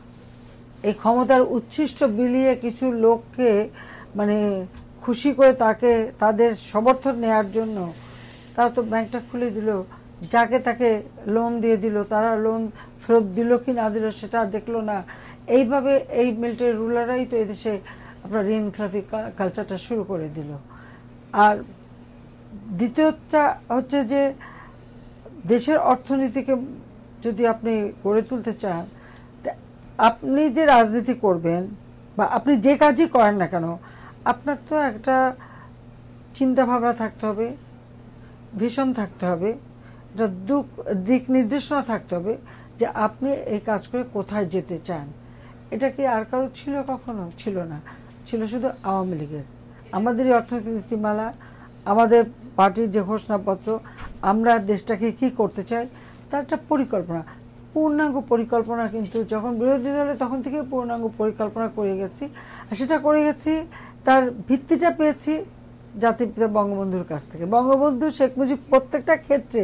এই ক্ষমতার উচ্ছিষ্ট বিলিয়ে কিছু লোককে মানে খুশি করে তাদের সমর্থন নেয়ার জন্য তারা তো ব্যাংকটা খুলে দিল, যাকে তাকে লোন দিয়ে দিল, তারা লোন ফেরত দিল কি না দিল সেটা দেখলো না। এইভাবে এই মিলিটারি রুলাররাই তো এদেশে আপনার ঋণ খেলাপি কালচারটা শুরু করে দিল। আর দ্বিতীয়টা হচ্ছে যে দেশের অর্থনীতিকে যদি আপনি গড়ে তুলতে চান, আপনি যে রাজনীতি করবেন বা আপনি যে কাজই করেন না কেন, আপনার তো একটা চিন্তা ভাবনা থাকতে হবে, ভিশন থাকতে হবে, একটা দিক নির্দেশনা থাকতে হবে যে আপনি এই কাজ করে কোথায় যেতে চান। এটা কি আর কারো ছিল? কখনো ছিল না, ছিল শুধু আওয়ামী লীগের। আমাদেরই অর্থনৈতিক নীতিমালা, আমাদের পার্টির যে ঘোষণাপত্র, আমরা দেশটাকে কি করতে চাই তার একটা পরিকল্পনা, পূর্ণাঙ্গ পরিকল্পনা। কিন্তু যখন বিরোধী দলে তখন থেকে পূর্ণাঙ্গ পরিকল্পনা করে গেছি, আর সেটা করে গেছি, তার ভিত্তিটা পেয়েছি জাতিপিতা বঙ্গবন্ধুর কাছ থেকে। বঙ্গবন্ধু, শেখ মুজিব প্রত্যেকটা ক্ষেত্রে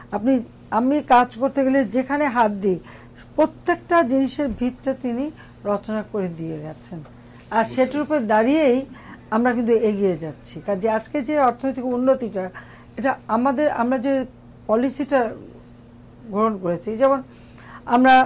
আমি কাজ করতে গেলে যেখানে হাত দিই প্রত্যেকটা জিনিসের ভিতটা তিনি রচনা করে দিয়ে গেছেন, আর সেটার উপর দাঁড়িয়েই আমরা কিন্তু এগিয়ে যাচ্ছি। কারণ যে আজকে যে অর্থনৈতিক উন্নতিটা, এটা আমরা যে পলিসিটা গ্রহণ করেছি, যেমন আমরা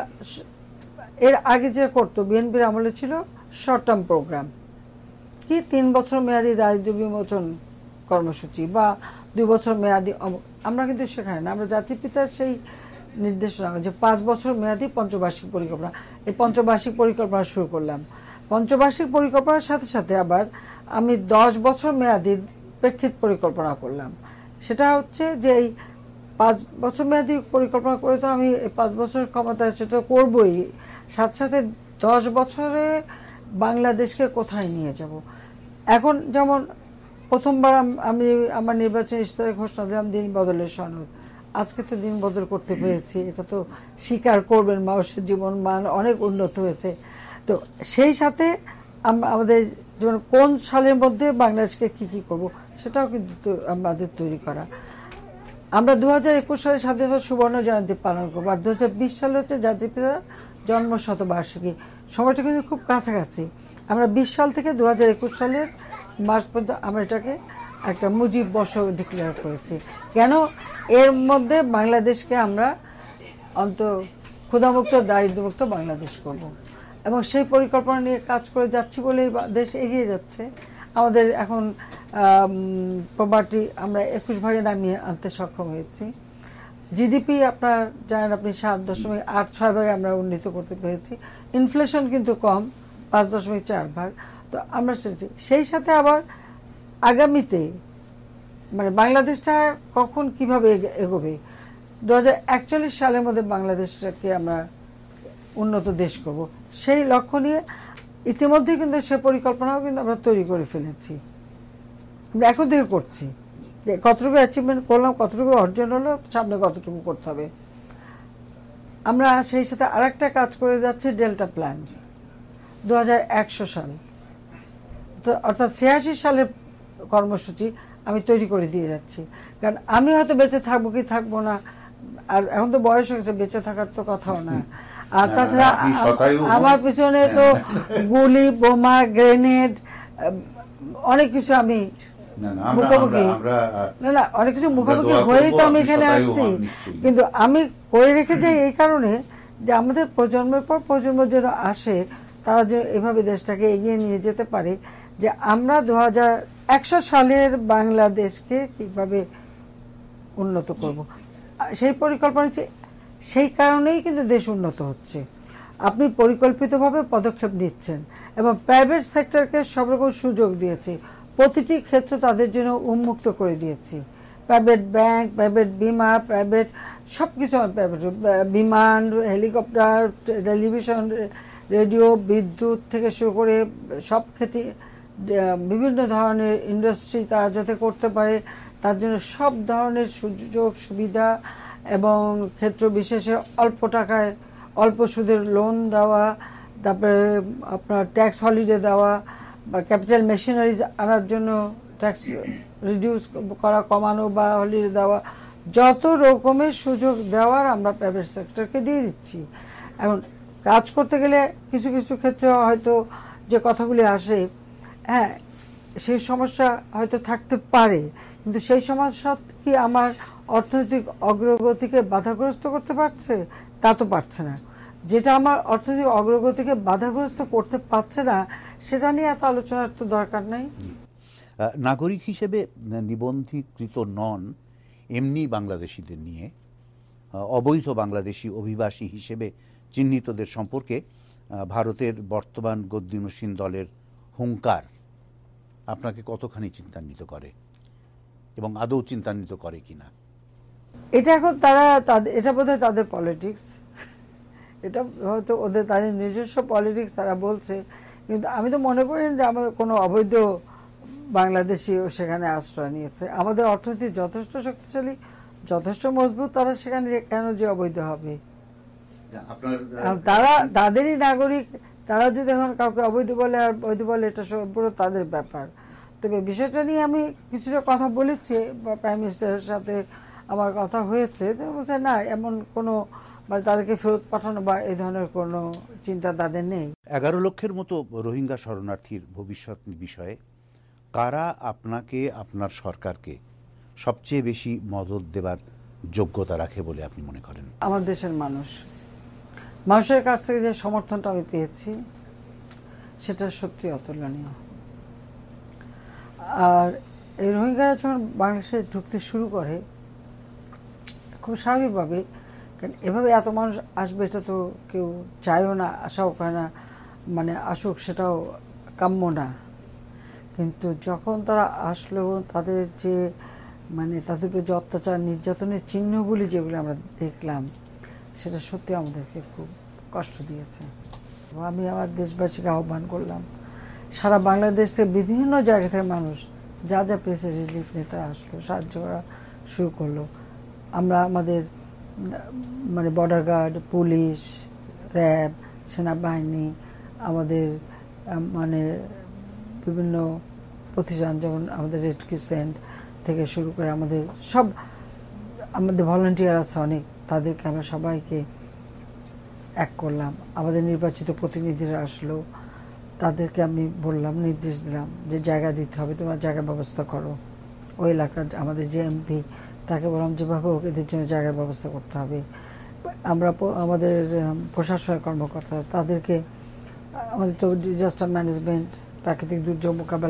এর আগে যে করতো বিএনপির আমলে ছিল শর্ট টার্ম প্রোগ্রাম, কি 3 বছর মেয়াদী দারিদ্র্য বিমোচন কর্মসূচি বা 2 বছর মেয়াদী, আমরা কিন্তু সেখানে না, আমরা জাতিপিতার সেই নির্দেশনা যে 5 বছর মেয়াদী পঞ্চবার্ষিক পরিকল্পনা, এই পঞ্চবার্ষিক পরিকল্পনা শুরু করলাম। পঞ্চবার্ষিক পরিকল্পনার সাথে সাথে আবার আমি 10 বছর মেয়াদী প্রেক্ষিত পরিকল্পনা করলাম। সেটা হচ্ছে যে এই 5 বছর মেয়াদী পরিকল্পনা করে তো আমি 5 বছর ক্ষমতায় সেটা করবই, সাথে সাথে 10 বছরে বাংলাদেশকে কোথায় নিয়ে যাব। এখন যেমন প্রথমবার আমি আমার নির্বাচনী ইশতেহারে ঘোষণা দিলাম দিন বদলের সনদ। আজকে তো দিন বদল করতে পেরেছি, এটা তো স্বীকার করবেন, মানুষের জীবন মান অনেক উন্নত হয়েছে। তো সেই সাথে আমাদের যেমন কোন সালের মধ্যে বাংলাদেশকে কি করব সেটাও কিন্তু আমাদের তৈরি করা। আমরা 2021 সালে স্বাধীনতা সুবর্ণ জয়ন্তী পালন করবো, আর 2020 সালে হচ্ছে জাতির পিতার জন্ম শতবার্ষিকী। সময়টা কিন্তু খুব কাছাকাছি। আমরা 20 সাল থেকে 2021 সালের মার্চ পর্যন্ত আমরা এটাকে একটা মুজিব বর্ষ ডিক্লেয়ার করেছি। কেন? এর মধ্যে বাংলাদেশকে আমরা ক্ষুধামুক্ত দারিদ্র্যমুক্ত বাংলাদেশ করব, এবং সেই পরিকল্পনা নিয়ে কাজ করে যাচ্ছি বলেই দেশ এগিয়ে যাচ্ছে। আমাদের এখন প্রপার্টি আমরা 21 ভাগে নামিয়ে আনতে সক্ষম হয়েছি। জিডিপি আপনার জানেন আপনি 7.86 ভাগে আমরা উন্নীত করতে পেরেছি। ইনফ্লেশন কিন্তু কম, 5.4 ভাগ। তো আমরা সেই সাথে আবার আগামীতে মানে বাংলাদেশটা কখন কিভাবে এগোবে, 2041 সালের মধ্যে বাংলাদেশটাকে আমরা উন্নত দেশ করব, সেই লক্ষ্য নিয়ে ইতিমধ্যে কিন্তু সে পরিকল্পনাও কিন্তু আমরা তৈরি করে ফেলেছি। আমরা এখন থেকে করছি যে কতটুকু অ্যাচিভমেন্ট করলাম, কতটুকু অর্জন হলো, সামনে কতটুকু করতে হবে। আমরা সেই সাথে আরেকটা কাজ করে যাচ্ছি, ডেল্টা প্ল্যান 2100 সাল, তো অর্থাৎ 86 সালের কর্মসূচি আমি তৈরি করে দিয়ে যাচ্ছি। কারণ আমি হয়তো বেঁচে থাকবো কি থাকবো না, আর এখন তো বয়স হয়েছে, বেঁচে থাকার তো কথাও না। আর তাছাড়া আমার পিছনে তো গুলি, বোমা, গ্রেনেড, অনেক কিছু আমি মুখোমুখি অনেক কিছু মুখোমুখি হয়েই তো আমি এখানে আসছি। কিন্তু আমি করে রেখে যাই এই কারণে যে আমাদের প্রজন্মের পর প্রজন্ম যেন আসে, তারা যে এভাবে দেশটাকে এগিয়ে নিয়ে যেতে পারে, যে আমরা 2100 সালের বাংলাদেশকে কিভাবে উন্নত করব, সেই পরিকল্পনা। সেই কারণেই কিন্তু দেশ উন্নত হচ্ছে। আপনি পরিকল্পিতভাবে পদক্ষেপ নিচ্ছেন এবং প্রাইভেট সেক্টরকে সব রকম সুযোগ দিয়েছি, প্রতিটি ক্ষেত্র তাদের জন্য উন্মুক্ত করে দিয়েছি। প্রাইভেট ব্যাংক, প্রাইভেট বিমা, প্রাইভেট সবকিছু, বিমান, হেলিকপ্টার, টেলিভিশন, রেডিও, বিদ্যুৎ থেকে শুরু করে সব ক্ষেত্রে বিভিন্ন ধরনের ইন্ডাস্ট্রি তারা যাতে করতে পারে, তার জন্য সব ধরনের সুযোগ সুবিধা এবং ক্ষেত্র বিশেষে অল্প টাকায় অল্প সুদের লোন দেওয়া, তারপরে আপনার ট্যাক্স হলিডে দেওয়া বা ক্যাপিটাল মেশিনারিজ আনার জন্য ট্যাক্স রিডিউস করা, কমানো বা হলিডে দেওয়া, যত রকমের সুযোগ দেওয়ার আমরা প্রাইভেট সেক্টরকে দিয়ে দিচ্ছি। এখন কাজ করতে গেলে কিছু কিছু ক্ষেত্রে হয়তো যে কথাগুলি আসে, হ্যাঁ সেই সমস্যা হয়তো থাকতে পারে, কিন্তু সেই সমস্যা কি আমার অর্থনৈতিক অগ্রগতিকে বাধাগ্রস্ত করতে পারছে? তা তো পারছে না। যেটা আমার অর্থনৈতিক অগ্রগতিকে বাধাগ্রস্ত করতে পারছে না, সেটা নিয়ে এত আলোচনার তো দরকার নেই। নাগরিক হিসেবে নিবন্ধীকৃত নন এমনি বাংলাদেশিদের নিয়ে অবৈধ বাংলাদেশি অভিবাসী হিসেবে চিহ্নিতদের সম্পর্কে ভারতের বর্তমান গদ্দিনসীন দলের হুঙ্কার আপনাকে কতখানি চিন্তান্বিত করে এবং আদৌ চিন্তান্বিত করে কিনা? এটা এখন এটা বোধহয় তাদের পলিটিক্স, এটা হয়তো ওদের তাদের নিজস্ব পলিটিক্স তারা বলছে, কিন্তু আমি তো মনে করি যে আমাদের কোনো অবৈধ বাংলাদেশিও সেখানে আশ্রয় নিয়েছে। আমাদের অর্থনীতি যথেষ্ট শক্তিশালী, যথেষ্ট মজবুত, তারা সেখানে কেন যে অবৈধ হবে? তারা তাদেরই নাগরিক, তারা যদি এখন কাউকে অবৈধ বলে আর বৈধ বলে, এটা পুরো তাদের ব্যাপার। তবে বিষয়টা নিয়ে আমি কিছুটা কথা বলেছি, প্রাইম মিনিস্টারের সাথে আমার কথা হয়েছে, বলছে না এমন কোনো মানে তাদেরকে ফেরত পাঠানো বা এই ধরনের কোনো চিন্তা তাদের নেই। 11 লক্ষের মতো রোহিঙ্গা শরণার্থীর ভবিষ্যৎ বিষয়ে কারা আপনাকে, আপনার সরকারকে সবচেয়ে বেশি মদত দেবার যোগ্যতা রাখে বলে আপনি মনে করেন? আমার দেশের মানুষের কাছ থেকে যে সমর্থনটা আমি পেয়েছি সেটা সত্যি অতুলনীয়। আর এই রোহিঙ্গারা যখন বাংলাদেশে ঢুকতে শুরু করে, খুব স্বাভাবিকভাবে, কারণ এভাবে এত মানুষ আসবে এটা তো কেউ চায়ও না, আশাও করে না, মানে আসুক সেটাও কাম্য না। কিন্তু যখন তারা আসলো, তাদের যে মানে তাদের উপরে যে অত্যাচার নির্যাতনের চিহ্নগুলি যেগুলো আমরা দেখলাম, সেটা সত্যি আমাদেরকে খুব কষ্ট দিয়েছে। আমি আমার দেশবাসীকে আহ্বান করলাম, সারা বাংলাদেশ থেকে বিভিন্ন জায়গা থেকে মানুষ যা যা পেয়েছে রিলিফ নিতে আসলো, সাহায্য করা শুরু করলো। আমরা আমাদের মানে বর্ডার গার্ড, পুলিশ, র্যাব, সেনাবাহিনী, আমাদের মানে বিভিন্ন প্রতিষ্ঠান যেমন আমাদের রেড ক্রিসেন্ট থেকে শুরু করে আমাদের ভলান্টিয়ার আছে অনেক, তাদেরকে আমরা সবাইকে এক করলাম। আমাদের নির্বাচিত প্রতিনিধিরা আসলো, তাদেরকে আমি বললাম, নির্দেশ দিলাম যে জায়গা দিতে হবে, তোমরা জায়গা ব্যবস্থা করো। ওই এলাকার আমাদের যে এমপি, তাকে বললাম যেভাবে হোক এদের জন্য জায়গার ব্যবস্থা করতে হবে। আমরা আমাদের প্রশাসনিক কর্মকর্তা, তাদেরকে আমাদের তো ডিজাস্টার ম্যানেজমেন্ট, প্রাকৃতিক দুর্যোগ মোকাবেলার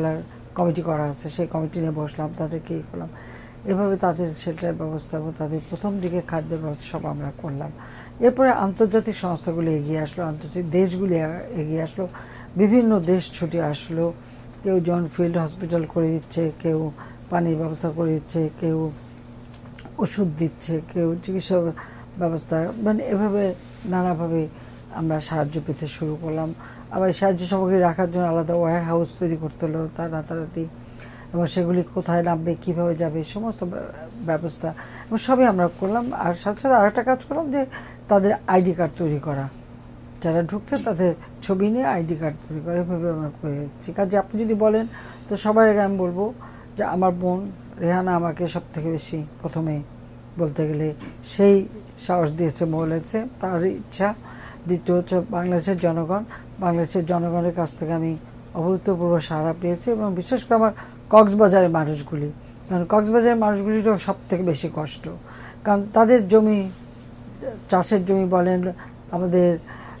কমিটি করা আছে, সেই কমিটি নিয়ে বসলাম, তাদেরকে করলাম, এভাবে তাদের শেল্টারের ব্যবস্থা এবং তাদের প্রথম দিকে খাদ্যের ব্যবস্থা সব আমরা করলাম। এরপরে আন্তর্জাতিক সংস্থাগুলি এগিয়ে আসলো, আন্তর্জাতিক দেশগুলি এগিয়ে আসলো, বিভিন্ন দেশ ছুটে আসলো, কেউ জন ফিল্ড হসপিটাল করে দিচ্ছে, কেউ পানির ব্যবস্থা করে দিচ্ছে, কেউ ওষুধ দিচ্ছে, কেউ চিকিৎসা ব্যবস্থা, মানে এভাবে নানাভাবে আমরা সাহায্য পেতে শুরু করলাম। আবার সাহায্য সামগ্রী রাখার জন্য আলাদা ওয়্যার হাউস তৈরি করতে হলো তার রাতারাতি, এবং সেগুলি কোথায় নামবে, কিভাবে যাবে, সমস্ত ব্যবস্থা এবং সবই আমরা করলাম। আর সাথে সাথে আরেকটা কাজ করলাম যে তাদের আইডি কার্ড তৈরি করা, যারা ঢুকছে তাদের ছবি নিয়ে আইডি কার্ড তৈরি করা, এভাবে আমরা করেছি। কাজে আপনি যদি বলেন তো সবার আগে আমি বলবো যে আমার বোন রেহানা আমাকে সব থেকে বেশি প্রথমে বলতে গেলে সেই সাহস দিয়েছে, বলেছে, তার ইচ্ছা। দ্বিতীয় হচ্ছে বাংলাদেশের জনগণের কাছ থেকে আমি অভূতপূর্ব সাড়া পেয়েছি, এবং বিশেষ করে আমার কক্সবাজারের মানুষগুলি, কারণ কক্সবাজারের মানুষগুলিরও সব থেকে বেশি কষ্ট, কারণ তাদের জমি, চাষের জমি বলেন, আমাদের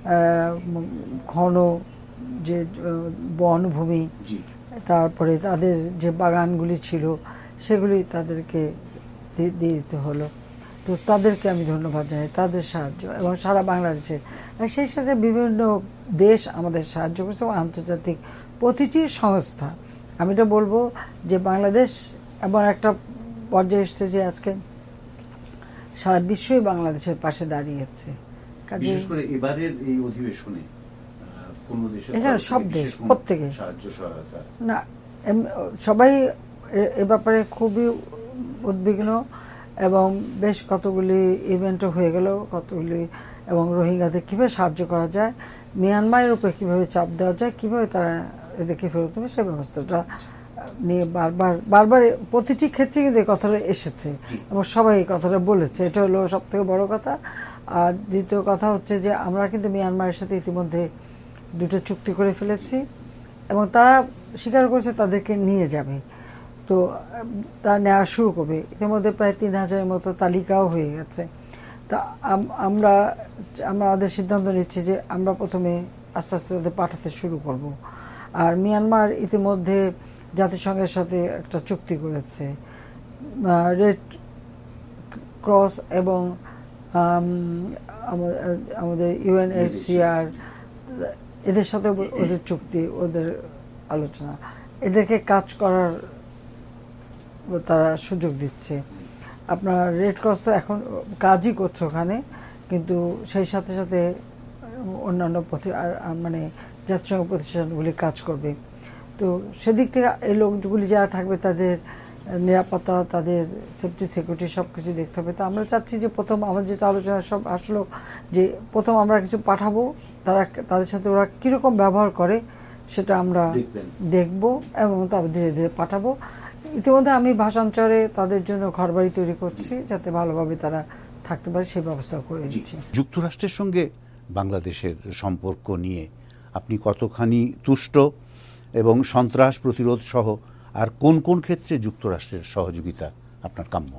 ঘন যে বনভূমি, তারপরে তাদের যে বাগানগুলি ছিল সেগুলি তাদেরকে দিয়ে দিতে হলো। তো তাদেরকে আমি ধন্যবাদ জানাই, তাদের সাহায্য, এবং সারা বাংলাদেশে সেই সাথে বিভিন্ন দেশ আমাদের সাহায্য করছে, এবং আন্তর্জাতিক প্রতিটি সংস্থা। আমি এটা বলবো যে বাংলাদেশ এমন একটা পর্যায়ে এসেছে যে আজকে সারা বিশ্বই বাংলাদেশের পাশে দাঁড়িয়েছে। বিশেষ করে এবারের এই অধিবেশনে এখানে সব দেশ প্রত্যেকে সাহায্য সহায়তা না, সবাই এ ব্যাপারে খুবই উদ্বিগ্ন, এবং বেশ কতগুলি ইভেন্টও হয়ে গেল, কতগুলি, এবং রোহিঙ্গাদের কীভাবে সাহায্য করা যায়, মিয়ানমারের উপরে কীভাবে চাপ দেওয়া যায়, কীভাবে তারা এদেরকে ফেরত দেবে, সেই ব্যবস্থাটা নিয়ে বারবার প্রতিটি ক্ষেত্রে কিন্তু এই কথাটা এসেছে, এবং সবাই এই কথাটা বলেছে। এটা হলো সব থেকে বড় কথা। আর দ্বিতীয় কথা হচ্ছে যে আমরা কিন্তু মিয়ানমারের সাথে ইতিমধ্যে 2টো চুক্তি করে ফেলেছি, এবং তারা স্বীকার করেছে তাদেরকে নিয়ে যাবে, তো তা নেওয়া শুরু করবে। ইতিমধ্যে প্রায় 3000-এর মতো তালিকাও হয়ে গেছে। তা আমরা আমাদের সিদ্ধান্ত নিচ্ছি যে আমরা প্রথমে আস্তে আস্তে তাদের পাঠাতে শুরু করব। আর মিয়ানমার ইতিমধ্যে জাতিসংঘের সাথে একটা চুক্তি করেছে, রেড ক্রস এবং আমাদের UNHCR, এদের সাথে ওদের চুক্তি, ওদের আলোচনা, এদেরকে কাজ করার তারা সুযোগ দিচ্ছে। আপনার রেড ক্রস তো এখন কাজই করছে ওখানে, কিন্তু সেই সাথে সাথে অন্যান্য মানে জাতিসংঘ প্রতিষ্ঠানগুলি কাজ করবে। তো সেদিক থেকে এই লোকগুলি যারা থাকবে তাদের নিরাপত্তা, তাদের সেফটি সিকিউরিটি সব কিছু দেখতে হবে। তো আমরা চাচ্ছি যে প্রথম আমাদের যেটা আলোচনা সব আসলো যে প্রথম আমরা কিছু পাঠাবো, তাদের সাথে ওরা কীরকম ব্যবহার করে সেটা আমরা দেখব, এবং তারপর ধীরে ধীরে পাঠাবো। ইতিমধ্যে আমি ভাষান্তরে তাদের জন্য ঘরবাড়ি তৈরি করছি, যাতে ভালোভাবে তারা থাকতে পারে, সেই ব্যবস্থা করে দিচ্ছি। যুক্তরাষ্ট্রের সঙ্গে বাংলাদেশের সম্পর্ক নিয়ে আপনি কতখানি তুষ্ট, এবং সন্ত্রাস প্রতিরোধ সহ আর কোন কোন ক্ষেত্রে যুক্তরাষ্ট্রের সহযোগিতা আপনার কাম্য?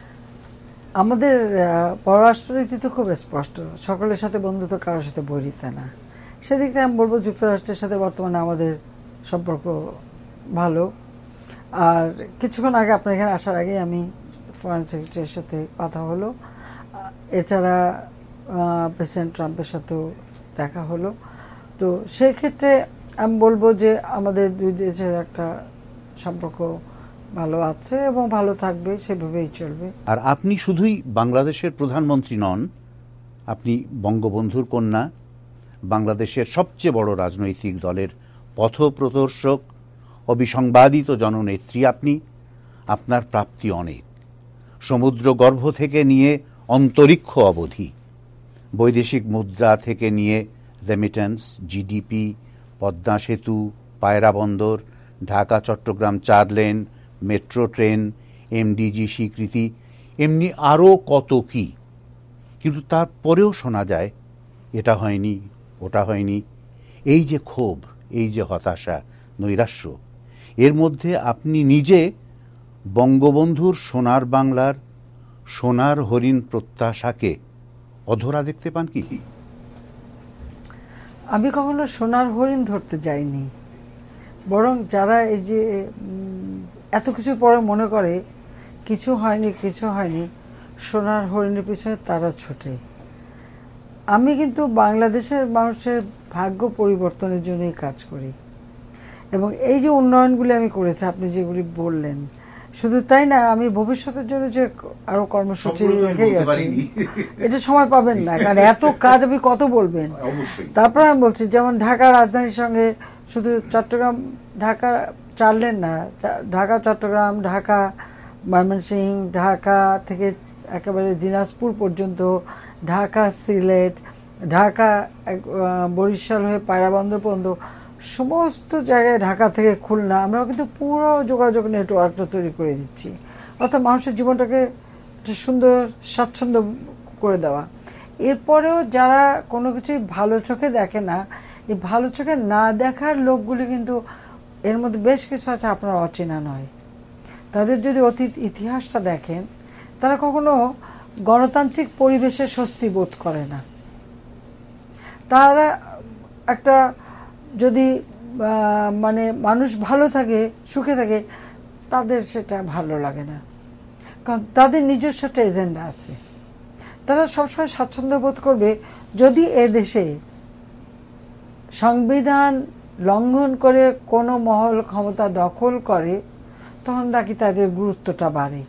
আমাদের পররাষ্ট্রনীতি তো খুব স্পষ্ট, সকলের সাথে বন্ধুত্ব, কারোর সাথে বৈরিতা না। সেদিক থেকে আমি বলবো যুক্তরাষ্ট্রের সাথে বর্তমানে আমাদের সম্পর্ক ভালো। আর কিছুক্ষণ আগে আপনার এখানে আসার আগে আমি ফরেন সেক্রেটারির সাথে কথা হলো, এছাড়া প্রেসিডেন্ট ট্রাম্পের সাথেও দেখা হলো। তো সেই ক্ষেত্রে আমি বলবো যে আমাদের দুই দেশের একটা সম্পর্ক ভালো আছে এবং ভালো থাকবে, সেভাবেই চলবে। আর আপনি শুধুই বাংলাদেশের প্রধানমন্ত্রী নন, আপনি বঙ্গবন্ধুর কন্যা, বাংলাদেশের সবচেয়ে বড় রাজনৈতিক দলের পথপ্রদর্শক, অবিসংবাদিত জননেত্রী আপনি। আপনার প্রাপ্তি অনেক, সমুদ্র গর্ভ থেকে নিয়ে অন্তরিক্ষ অবধি, বৈদেশিক মুদ্রা থেকে নিয়ে রেমিটেন্স, জিডিপি, পদ্মা সেতু, পায়রা বন্দর, Dhaka Chattogram 4 lane, metro train, MDG স্বীকৃতি, এমনি আরও কত কি। কিন্তু তারপরেও শোনা যায় এটা হয়নি, ওটা হয়নি। এই যে ক্ষোভ, এই যে হতাশা, নৈরাশ্য, এর মধ্যে আপনি নিজে বঙ্গবন্ধুর সোনার বাংলার সোনার হরিণ প্রত্যাশাকে অধরা দেখতে পান কি? আমি কখনো সোনার হরিণ ধরতে যাইনি, বরং যারা এই যে এত কিছু পরে মনে করে কিছু হয়নি সোনার হরিণের পিছনে তারা ছোটে। আমি কিন্তু বাংলাদেশের মানুষের ভাগ্য পরিবর্তনের জন্যই কাজ করি, এবং এই যে উন্নয়নগুলি আমি করেছি আপনি যেগুলি বললেন, শুধু তাই না, আমি ভবিষ্যতের জন্য যে আরো কর্মসূচি রেখে গেছি, এটা সময় পাবেন না, কারণ এত কাজ আপনি কত বলবেন। তারপর আমি বলছি, যেমন ঢাকা রাজধানীর সঙ্গে শুধু চট্টগ্রাম ঢাকা চাললেন না, ঢাকা চট্টগ্রাম, ঢাকা ময়মনসিংহ, ঢাকা থেকে একেবারে দিনাজপুর পর্যন্ত, ঢাকা সিলেট, ঢাকা বরিশাল হয়ে পায়রাবন্দর পর্যন্ত, সমস্ত জায়গায়, ঢাকা থেকে খুলনা, আমরা কিন্তু পুরো যোগাযোগ নেটওয়ার্কটা তৈরি করে দিচ্ছি। অর্থাৎ মানুষের জীবনটাকে সুন্দর স্বাচ্ছন্দ্য করে দেওয়া। এরপরেও যারা কোনো কিছুই ভালো চোখে দেখে না, এই ভালো চোখে না দেখার লোকগুলি কিন্তু এর মধ্যে বেশ কিছু আছে আপনার অচেনা নয়। তাদের যদি অতীত ইতিহাসটা দেখেন, তারা কখনো গণতান্ত্রিক পরিবেশে স্বস্তি বোধ করে না। তারা একটা যদি মানে মানুষ ভালো থাকে, সুখে থাকে, তাদের সেটা ভালো লাগে না, কারণ তাদের নিজস্ব একটা এজেন্ডা আছে। তারা সবসময় স্বাচ্ছন্দ্য বোধ করবে যদি এ দেশে সংবিধান লঙ্ঘন করে কোনো মহল ক্ষমতা দখল করে, তখন নাকি তাদের গুরুত্বটা বাড়ে।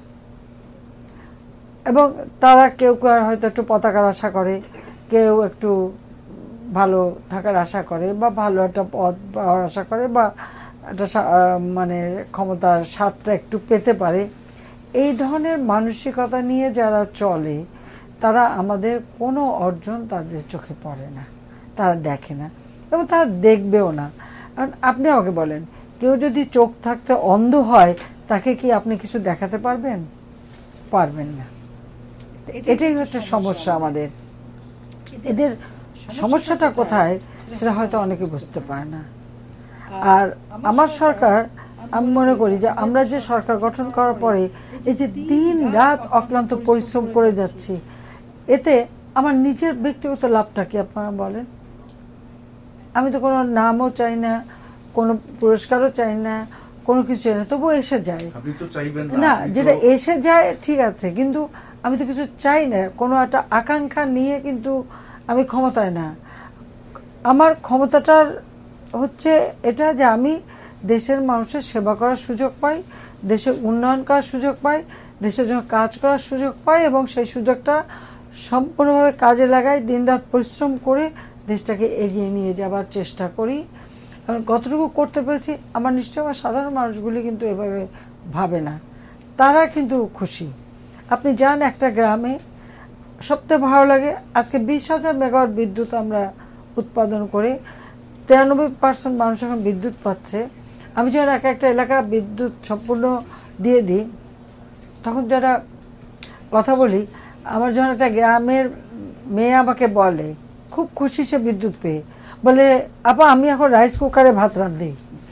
এবং তারা কেউ কেউ হয়তো একটু পতাকার আশা করে, কেউ একটু ভালো থাকার আশা করে, বা ভালো একটা পদ পাওয়ার আশা করে, বা একটা মানে ক্ষমতার স্বাদটা একটু পেতে পারে। এই ধরনের মানসিকতা নিয়ে যারা চলে, তারা আমাদের কোনো অর্জন তাদের চোখে পড়ে না, তারা দেখে না, এবং তারা দেখবেও না। কারণ আপনি আমাকে বলেন, কেউ যদি চোখ থাকতে অন্ধ হয়, তাকে কি আপনি কিছু দেখাতে পারবেন? পারবেন না। এটাই হচ্ছে সমস্যা আমাদের। এদের সমস্যাটা কোথায় সেটা হয়তো অনেকে বুঝতে পারে না। আর আমার সরকার, আমি মনে করি যে আমরা যে সরকার গঠন করার পরে এই যে দিন রাত অক্লান্ত পরিশ্রম করে যাচ্ছি, এতে আমার নিজের ব্যক্তিগত লাভটা কি আপনারা বলেন? আমি তো কোনো নামও চাই না, কোনো পুরস্কারও চাই না, কোনো কিছু চাই না, তবুও এসে যায় না। যেটা এসে যায় ঠিক আছে, কিন্তু আমি তো কিছু চাই না, কোনো একটা আকাঙ্ক্ষা নিয়ে কিন্তু আমি ক্ষমতায় না। আমার ক্ষমতাটার হচ্ছে এটা যে আমি দেশের মানুষের সেবা করার সুযোগ পাই, দেশের উন্নয়ন করার সুযোগ পাই, দেশের জন্য কাজ করার সুযোগ পাই, এবং সেই সুযোগটা সম্পূর্ণভাবে কাজে লাগাই, দিনরাত পরিশ্রম করে দেশটাকে এগিয়ে নিয়ে যাবার চেষ্টা করি। কতটুকু করতে পেরেছি আমার নিশ্চয় আমার সাধারণ মানুষগুলি কিন্তু এভাবে ভাবে না, তারা কিন্তু খুশি। আপনি যান একটা গ্রামে, সবথেকে ভালো লাগে, আজকে 20,000 মেগাওয়াট বিদ্যুৎ আমরা উৎপাদন করে 93% মানুষ এখন বিদ্যুৎ পাচ্ছে। আমি যখন একটা এলাকা বিদ্যুৎ সম্পূর্ণ দিয়ে দিই, তখন যারা কথা বলি, আমার যখন একটা গ্রামের মেয়ে আমাকে বলে, খুব খুশি সে বিদ্যুৎ পেয়ে, বলে আপা আমি এখন রাইস কুকারে ভাত রাঁধি।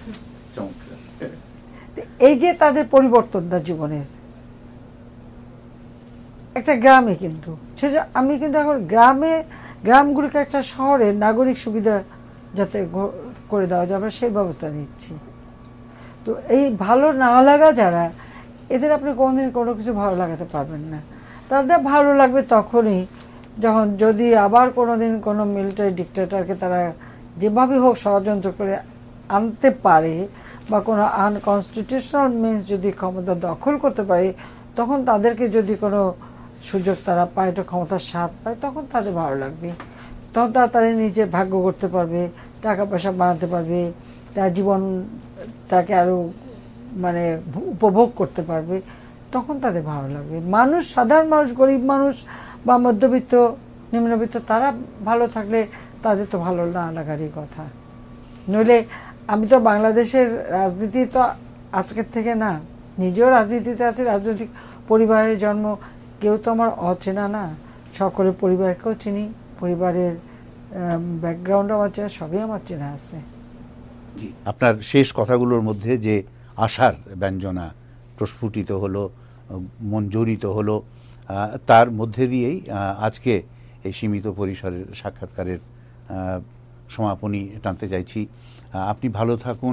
এই যে তাদের পরিবর্তনটা জীবনের, একটা গ্রামে কিন্তু আমি কিন্তু এখন গ্রামগুলিকে একটা শহরের নাগরিক সুবিধা যাতে করে দেওয়া যাবে সেই ব্যবস্থা নিচ্ছি। তো এই ভালো না লাগা যারা, এদের আপনি কোনদিন কোনো কিছু ভালো লাগাতে পারবেন না। তাদের ভালো লাগবে তখনই যখন যদি আবার কোনোদিন কোনো মিলিটারি ডিক্টেটরকে তারা যেভাবে হোক ষড়যন্ত্র করে আনতে পারে, বা কোনো আনকনস্টিটিউশনাল মিনস যদি ক্ষমতা দখল করতে পারে, তখন তাদেরকে যদি কোনো সুযোগ তারা পায়, একটা ক্ষমতার স্বাদ পায়, তখন তাদের ভালো লাগবে। তখন তারা তাদের নিজের ভাগ্য করতে পারবে, টাকা পয়সা বানাতে পারবে, তার জীবন তাকে আরো মানে উপভোগ করতে পারবে, তখন তাদের ভালো লাগবে। মানুষ, সাধারণ মানুষ, গরিব মানুষ বা মধ্যবিত্ত নিম্নবিত্ত, তারা ভালো থাকলে তাদের তো ভালো না লাগারই কথা। নইলে আমি তো বাংলাদেশের রাজনীতি তো আজকের থেকে না, নিজেও রাজনীতিতে আছে, রাজনৈতিক পরিবারের জন্ম, কেউ তো আমার অচেনা না, সকলের পরিবারকেও চিনি, পরিবারের ব্যাকগ্রাউন্ড আমার চেনা, সবই আমার চেনা আছে। আপনার শেষ কথাগুলোর মধ্যে যে আশার ব্যঞ্জনা প্রস্ফুটিত হলো, মঞ্জুরিত হলো, তার মধ্যে দিয়েই আজকে এই সীমিত পরিসরের সাক্ষাৎকারের সমাপনী টানতে চাইছি। আপনি ভালো থাকুন,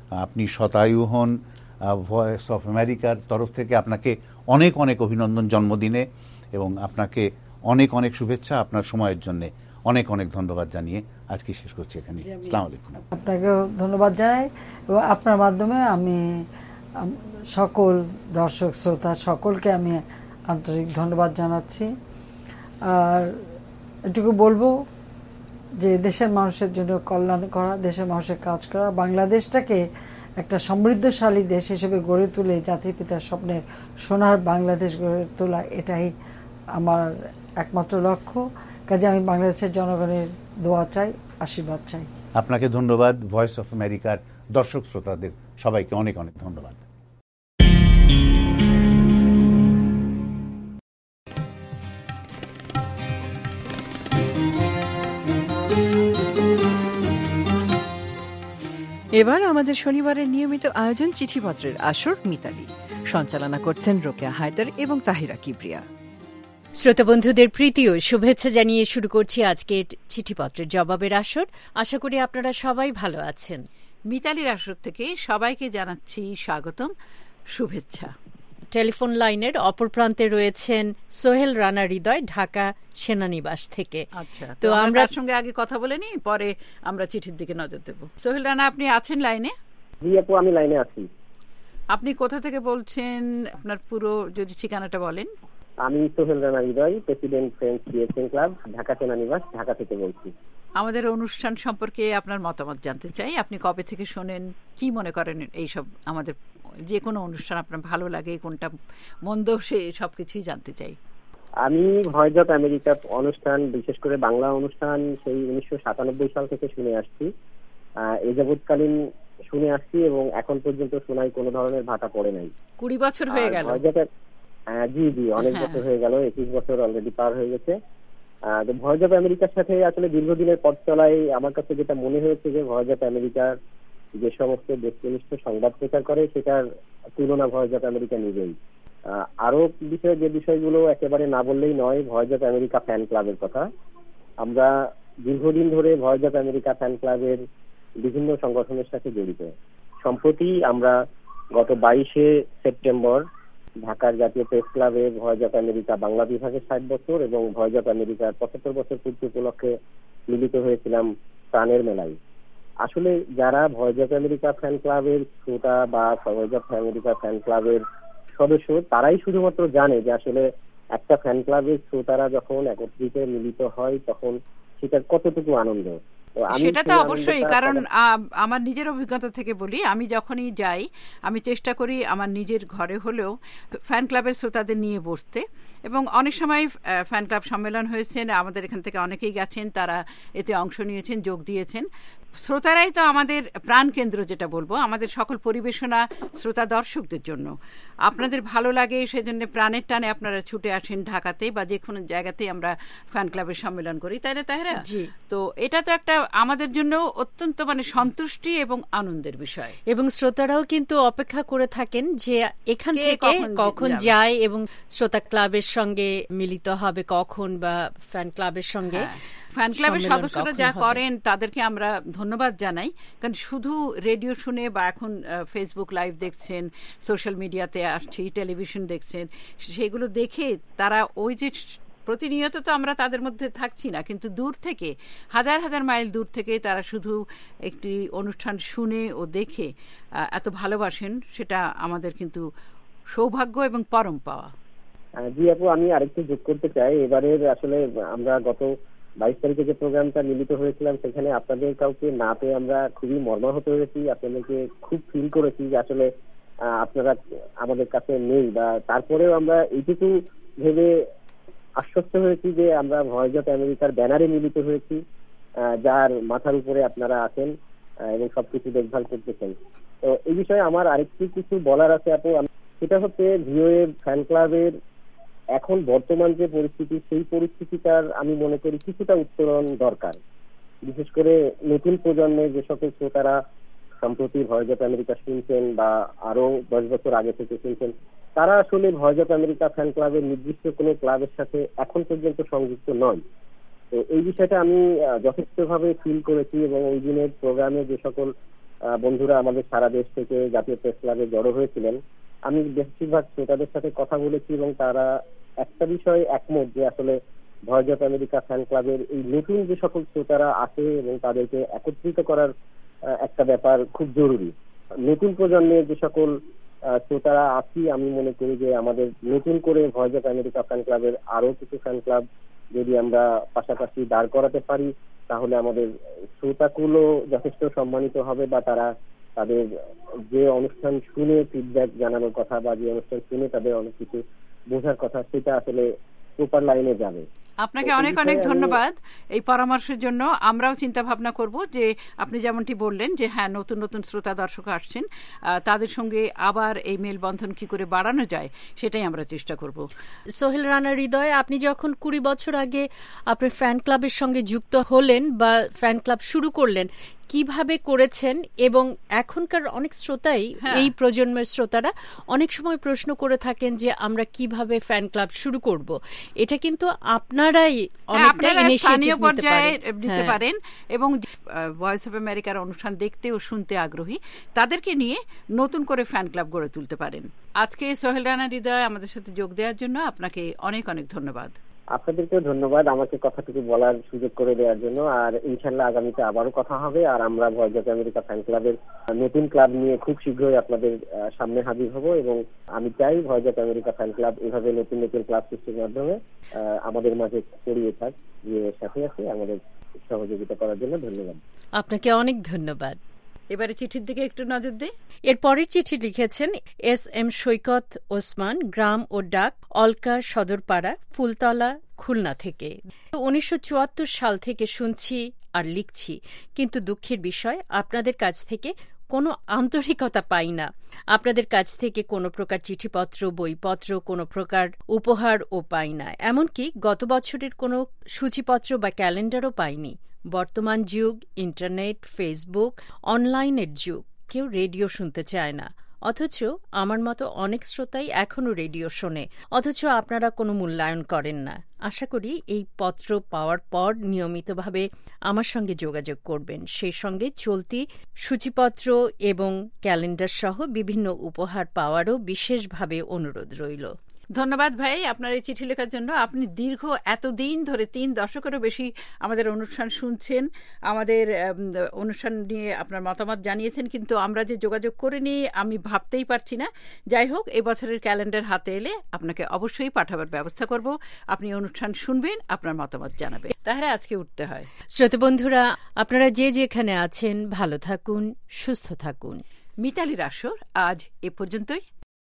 আপনি শতায়ু হন। ভয়েস অফ আমেরিকার তরফ থেকে আপনাকে অনেক অনেক অভিনন্দন জন্মদিনে, এবং আপনাকে অনেক অনেক শুভেচ্ছা। আপনার সময়ের জন্য অনেক অনেক ধন্যবাদ জানিয়ে আজকে শেষ করছি এখানে। আসসালামু আলাইকুম। আপনাকেও ধন্যবাদ জানাই, এবং আপনার মাধ্যমে আমি সকল দর্শক শ্রোতা সকলকে আমি আন্তরিক ধন্যবাদ জানাচ্ছি। আর এটুকু বলবো যে দেশের মানুষের জন্য কল্যাণ করা, দেশের মানুষের কাজ করা, বাংলাদেশটাকে একটা সমৃদ্ধশালী দেশ হিসেবে গড়ে তুলে জাতির পিতার স্বপ্নের সোনার বাংলাদেশ গড়ে তোলা, এটাই আমার একমাত্র লক্ষ্য। কাজে আমি বাংলাদেশের জনগণের দোয়া চাই, আশীর্বাদ চাই। আপনাকে ধন্যবাদ। ভয়েস অফ আমেরিকার দর্শক শ্রোতাদের সবাইকে অনেক অনেক ধন্যবাদ। এবার আমাদের শনিবারের নিয়মিত আয়োজন চিঠিপত্রের আসর মিতালি। সঞ্চালনা করছেন রোকেয়া হায়দার এবং তাহিরা কিবরিয়া। শ্রোতা বন্ধুদের প্রীতি ও শুভেচ্ছা জানিয়ে শুরু করছি আজকের চিঠিপত্রের জবাবের আসর। আশা করি আপনারা সবাই ভালো আছেন। মিতালির আসর থেকে সবাইকে জানাচ্ছি স্বাগতম, শুভেচ্ছা। টেলিফোন লাইনের অপর প্রান্তে রয়েছেন সোহেল রানা হৃদয়, ঢাকা সেনানিবাস থেকে। আচ্ছা, তো আমরা সঙ্গে আগে কথা বলে নিই, পরে আমরা চিঠির দিকে নজর দেব। সোহেল রানা, আপনি আছেন লাইনে? জি আপু, আমি লাইনে আছি। আপনি কোথা থেকে বলছেন? আপনার পুরো যদি ঠিকানাটা বলেন। আমি Sohel Rana Hridoy, president friends creation club, Dhaka সেনানিবাস, ঢাকা থেকে বলছি। আমাদের অনুষ্ঠান সম্পর্কে আপনার মতামত জানতে চাই। আপনি কবে থেকে শোনেন, কি মনে করেন এইসব আমাদের যে কোনো অনুষ্ঠান আপনার ভালো লাগে, কোনটা মন্দ, সে সবকিছুই জানতে চাই। আমি ভয়েস অফ আমেরিকা অনুষ্ঠান, বিশেষ করে বাংলা অনুষ্ঠান, সেই 1997 সাল থেকে শুনে আসছি। এ যাবৎকালীন শুনে আসছি এবং এখন পর্যন্ত শোনায় কোনো ধরনের ভাটা পড়ে নাই। 20 বছর হয়ে গেল। জি জি, অনেক বছর হয়ে গেল, 21 বছর অলরেডি পার হয়ে গেছে। ভয়েস অফ আমেরিকার সাথে আসলে দীর্ঘদিনের পথ চলায় আমার কাছে যেটা মনে হয়েছে যে ভয়েস অফ আমেরিকার যে সমস্ত ব্যক্তিনিষ্ঠ সংবাদ প্রচার করে সেটার তুলনা ভয়েস অফ আমেরিকা নিজেই। আরো বিষয়ে যে বিষয়গুলো একেবারে না বললেই নয়, ভয়েস অফ আমেরিকা ফ্যান ক্লাবের কথা। আমরা দীর্ঘদিন ধরে ভয়েস অফ আমেরিকা ফ্যান ক্লাবের বিভিন্ন সংগঠনের সাথে জড়িত। সম্প্রতি আমরা গত 22শে সেপ্টেম্বর ঢাকার জাতীয় প্রেস ক্লাবে ভয়েস অফ আমেরিকা বাংলা বিভাগের 60 বছর এবং ভয়েস অফ আমেরিকার 75 বছর পূর্তি উপলক্ষে মিলিত হয়েছিলাম প্রাণের মেলায়। আসলে যারা ভয়েস অফ আমেরিকা ফ্যান ক্লাবের শ্রোতা বা ভয়েস অফ আমেরিকা ফ্যান ক্লাবের সদস্য, তারাই শুধুমাত্র জানে যে আসলে একটা ফ্যান ক্লাবের শ্রোতারা যখন একত্রিত মিলিত হয় তখন সেটার কতটুকু আনন্দ। সেটা তো অবশ্যই, কারণ আমার নিজের অভিজ্ঞতা থেকে বলি, আমি যখনই যাই আমি চেষ্টা করি আমার নিজের ঘরে হলেও ফ্যান ক্লাবের শ্রোতাদের নিয়ে বসতে, এবং অনেক সময় ফ্যান ক্লাব সম্মেলন হয়েছেন, আমাদের এখান থেকে অনেকেই গেছেন, তারা এতে অংশ নিয়েছেন, যোগ দিয়েছেন। শ্রোতারাই তো আমাদের প্রাণকেন্দ্র, যেটা বলবো, আমাদের সকল পরিবেশনা শ্রোতা দর্শকদের জন্য। আপনাদের ভালো লাগে সেজন্য প্রাণের টানে আপনারা ছুটে আসেন ঢাকাতে বা যে কোনো জায়গাতেই আমরা ফ্যান ক্লাবের সম্মেলন করি, তাই না তাহেরা? তো এটা তো একটা আমাদের জন্য অত্যন্ত সন্তুষ্টি এবং আনন্দের বিষয়, এবং শ্রোতারাও কিন্তু অপেক্ষা করে থাকেন যে এখান থেকে কখন যায় এবং শ্রোতা ক্লাবের সঙ্গে মিলিত হবে কখন, বা ফ্যান ক্লাবের সঙ্গে। ফ্যান ক্লাবের সদস্যরা যা করেন তাদেরকে আমরা ধন্যবাদ জানাই, কারণ শুধু রেডিও শুনে বা এখন ফেসবুক লাইভ দেখছেন, সোশ্যাল মিডিয়াতে আসছি, টেলিভিশন দেখছেন, সেগুলো দেখে তারা ওই যে প্রতিনিয়ত তো আমরা তাদের মধ্যে থাকছি না, কিন্তু দূর থেকে হাজার হাজার মাইল দূর থেকে তারা শুধু একটি অনুষ্ঠান শুনে ও দেখে এত ভালোবাসেন, সেটা আমাদের কিন্তু সৌভাগ্য এবং পরম পাওয়া। জি আপু, আমি আরেকটু যোগ করতে চাই। এবারের আসলে আমরা গত 22 তারিখে যে প্রোগ্রামটা মিলিত হয়েছিলাম সেখানে আপনাদের কাউকে না পেয়ে আমরা খুবই মর্মাহত হয়েছি। আপনাদেরকে খুব ফিল করেছি যে আসলে আপনারা আমাদের কাছে নেই, বা তারপরেও আমরা এইটুকু ভেবে আশ্বস্ত হয়েছি যে আমরা ভয়েস অফ আমেরিকার ব্যানারে মিলিত হয়েছি, যার মাথার উপরে আপনারা আছেন এবং সবকিছু দেখভাল করতেছেন। তো এই বিষয়ে আমার আরেকটি কিছু বলার আছে আপু, সেটা হচ্ছে ভিওএ ফ্যান ক্লাবের এখন বর্তমান যে পরিস্থিতি, সেই পরিস্থিতিটার আমি মনে করি কিছুটা উত্তরণ দরকার। বিশেষ করে নতুন প্রজন্মের যে সকল শ্রোতারা সম্প্রতি ভয়েস অফ আমেরিকা শুনছেন বা আরো 10 বছর আগে থেকে শুনছেন, তারা আসলে ভয়েস অফ আমেরিকা ফ্যান ক্লাবের নির্দিষ্ট কোনো ক্লাবের সাথে এখন পর্যন্ত সংযুক্ত নয়। তো এই বিষয়টা আমি যথেষ্টভাবে ফিল করেছি এবং ওই দিনের প্রোগ্রামে যে সকল বন্ধুরা আমাদের সারা দেশ থেকে জাতীয় প্রেস ক্লাবে জড়ো হয়েছিলেন। আমি বেশিরভাগ শ্রোতাদের সাথে কথা বলেছি এবং তারা একটা বিষয়ে একমত যে আসলে ভয়েস অফ আমেরিকা ফ্যান ক্লাবের এই নতুন যে সকল শ্রোতারা আছে এবং তাদেরকে একত্রিত করার একটা ব্যাপার খুব জরুরি। নতুন প্রজন্মের যে সকল শ্রোতারা আছি, আমি মনে করি যে আমাদের নতুন করে ভয়েস অফ আমেরিকা ফ্যান ক্লাবের আরো কিছু ফ্যান ক্লাব যদি আমরা পাশাপাশি দাঁড় করাতে পারি, তাহলে আমাদের শ্রোতাগুলো যথেষ্ট সম্মানিত হবে বা তারা তাদের যে অনুষ্ঠান শুনে ফিডব্যাক জানানোর কথা বা যে অনুষ্ঠান শুনে তাদের অনেক কিছু বোঝার কথা, সেটা আসলে প্রপার লাইনে যাবে। আপনাকে অনেক অনেক ধন্যবাদ এই পরামর্শের জন্য। আমরাও চিন্তা ভাবনা করব যে আপনি যেমনটি বললেন যে হ্যাঁ, নতুন নতুন শ্রোতা দর্শক আসছেন, তাদের সঙ্গে আবার এই মেলবন্ধন কি করে বাড়ানো যায় সেটাই আমরা চেষ্টা করব। সোহেল রানা হৃদয়, আপনি যখন 20 বছর আগে আপনার ফ্যান ক্লাবের সঙ্গে যুক্ত হলেন বা ফ্যান ক্লাব শুরু করলেন, কিভাবে করেছেন? এবং এখনকার অনেক শ্রোতাই, এই প্রজন্মের শ্রোতারা অনেক সময় প্রশ্ন করে থাকেন যে আমরা কিভাবে ফ্যান ক্লাব শুরু করব। এটা কিন্তু আপনারাই অনেকটা ইনিশিয়েটিভ নিতে পারেন এবং ভয়েস অফ আমেরিকার অনুষ্ঠান দেখতে ও শুনতে আগ্রহী তাদেরকে নিয়ে নতুন করে ফ্যান ক্লাব গড়ে তুলতে পারেন। আজকে সোহেল রানা হৃদয় আমাদের সাথে যোগ দেওয়ার জন্য আপনাকে অনেক অনেক ধন্যবাদ। আপনাদেরকেও ধন্যবাদ আমাকে কথাটুকু বলার সুযোগ করে দেওয়ার জন্য। আর ইনশাল্লাহ আগামীতে আবারও কথা হবে। আর আমরা ভয়েস অফ আমেরিকা ফ্যান ক্লাবের নতুন ক্লাব নিয়ে খুব শীঘ্রই আপনাদের সামনে হাজির হব এবং আমি চাই voice of America fan club এভাবে নতুন নতুন ক্লাব সৃষ্টির মাধ্যমে আমাদের মাঝে ছড়িয়ে থাক। সাথে আছে আমাদের সহযোগিতা করার জন্য ধন্যবাদ। আপনাকে অনেক ধন্যবাদ। এবারে চিঠির দিকে একটু নজর দিই। এর পরের চিঠি লিখেছেন SM সৈকত ওসমান, গ্রাম ও ডাক অলকা সদরপাড়া, ফুলতলা, খুলনা থেকে। 1974 সাল থেকে শুনছি আর লিখছি, কিন্তু দুঃখের বিষয় আপনাদের কাছ থেকে কোনো আন্তরিকতা পাই না। আপনাদের কাছ থেকে কোনো প্রকার চিঠিপত্র, বইপত্র, কোনো প্রকার উপহারও পাই না। এমনকি গত বছরের কোনো সূচিপত্র বা ক্যালেন্ডারও পাইনি। বর্তমান যুগ, ইন্টারনেট, ফেসবুক, অনলাইনের যুগ, কেউ রেডিও শুনতে চায় না। অথচ আমার মতো অনেক শ্রোতাই এখনও রেডিও শোনে, অথচ আপনারা কোনো মূল্যায়ন করেন না। আশা করি এই পত্র পাওয়ার পর নিয়মিতভাবে আমার সঙ্গে যোগাযোগ করবেন। সেই সঙ্গে চলতি সূচিপত্র এবং ক্যালেন্ডার সহ বিভিন্ন উপহার পাওয়ারও বিশেষভাবে অনুরোধ রইল। ধন্যবাদ ভাই আপনার এই চিঠি লেখার জন্য। আপনি দীর্ঘ এতদিন ধরে 3 দশকেরও বেশি আমাদের অনুষ্ঠান শুনছেন, আমাদের অনুষ্ঠান নিয়ে আপনার মতামত জানিয়েছেন, কিন্তু আমরা যে যোগাযোগ করিনি আমি ভাবতেই পারছি না। যাই হোক, এই বছরের ক্যালেন্ডার হাতে এলে আপনাকে অবশ্যই পাঠাবার ব্যবস্থা করব। আপনি অনুষ্ঠান শুনবেন, আপনার মতামত জানাবেন। তাহলে আজকে উঠতে হয়। শ্রোতা বন্ধুরা, আপনারা যে যেখানে আছেন ভালো থাকুন, সুস্থ থাকুন। মিতালির আসর আজ এ পর্যন্তই।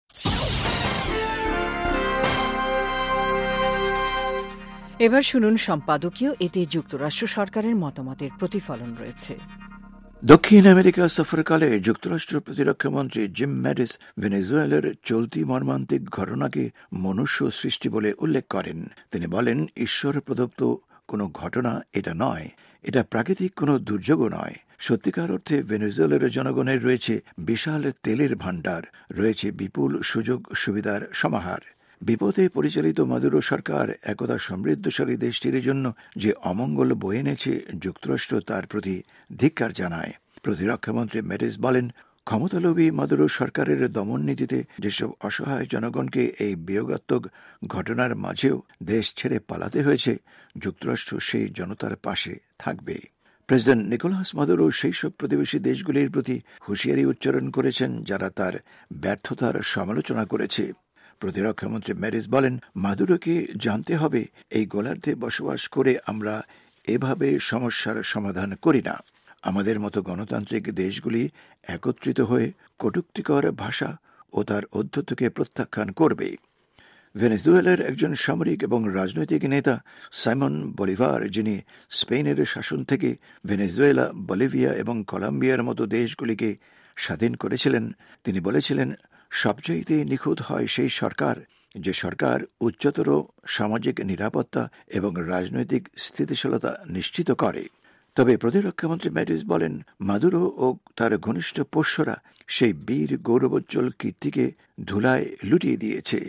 এবার শুনুন সম্পাদকীয়। এতে যুক্তরাষ্ট্র সরকারের মতামতের প্রতিফলন রয়েছে। দক্ষিণ আমেরিকা সফরকালে যুক্তরাষ্ট্র প্রতিরক্ষামন্ত্রী জিম ম্যাটিস ভেনেজুয়েলার চলতি মর্মান্তিক ঘটনাকে মনুষ্য সৃষ্টি বলে উল্লেখ করেন। তিনি বলেন, ঈশ্বর প্রদত্ত কোনো ঘটনা এটা নয়, এটা প্রাকৃতিক কোনো দুর্যোগও নয়। সত্যিকার অর্থে ভেনেজুয়েলার জনগণের রয়েছে বিশাল তেলের ভাণ্ডার, রয়েছে বিপুল সুযোগ সুবিধার সমাহার। বিপদে পরিচালিত মাদুরো সরকার একদা সমৃদ্ধশালী দেশটির জন্য যে অমঙ্গল বয়ে এনেছে, যুক্তরাষ্ট্র তার প্রতি ধিক্কার জানায়। প্রতিরক্ষামন্ত্রী ম্যাটিস বলেন, ক্ষমতালোভী মাদুরো সরকারের দমন নীতিতে যেসব অসহায় জনগণকে এই বিয়োগাত্মক ঘটনার মাঝেও দেশ ছেড়ে পালাতে হয়েছে, যুক্তরাষ্ট্র সেই জনতার পাশে থাকবে। প্রেসিডেন্ট নিকোলাস মাদুরো সেই সব প্রতিবেশী দেশগুলির প্রতি হুঁশিয়ারি উচ্চারণ করেছেন যারা তার ব্যর্থতার সমালোচনা করেছে। প্রতিরক্ষামন্ত্রী ম্যাটিস বলেন, মাদুরোকে জানতে হবে, এই গোলার্ধে বসবাস করে আমরা এভাবে সমস্যার সমাধান করি না। আমাদের মতো গণতান্ত্রিক দেশগুলি একত্রিত হয়ে কটূক্তিকর ভাষা ও তার অধ্যত্বকে প্রত্যাখ্যান করবে। ভেনেজুয়েলার একজন সামরিক এবং রাজনৈতিক নেতা সাইমন বলিভার, যিনি স্পেনের শাসন থেকে ভেনেজুয়েলা, বলিভিয়া এবং কলম্বিয়ার মতো দেশগুলিকে স্বাধীন করেছিলেন, তিনি বলেছিলেন, সবচাইতে নিখুঁত হয় সেই সরকার যে সরকার উচ্চতর সামাজিক নিরাপত্তা এবং রাজনৈতিক স্থিতিশীলতা নিশ্চিত করে। তবে প্রতিরক্ষামন্ত্রী ম্যাটিস বলেন, মাদুরো ও তার ঘনিষ্ঠ পোষ্যরা সেই বীর গৌরবোজ্জ্বল কীর্তিকে ধুলায় লুটিয়ে দিয়েছে।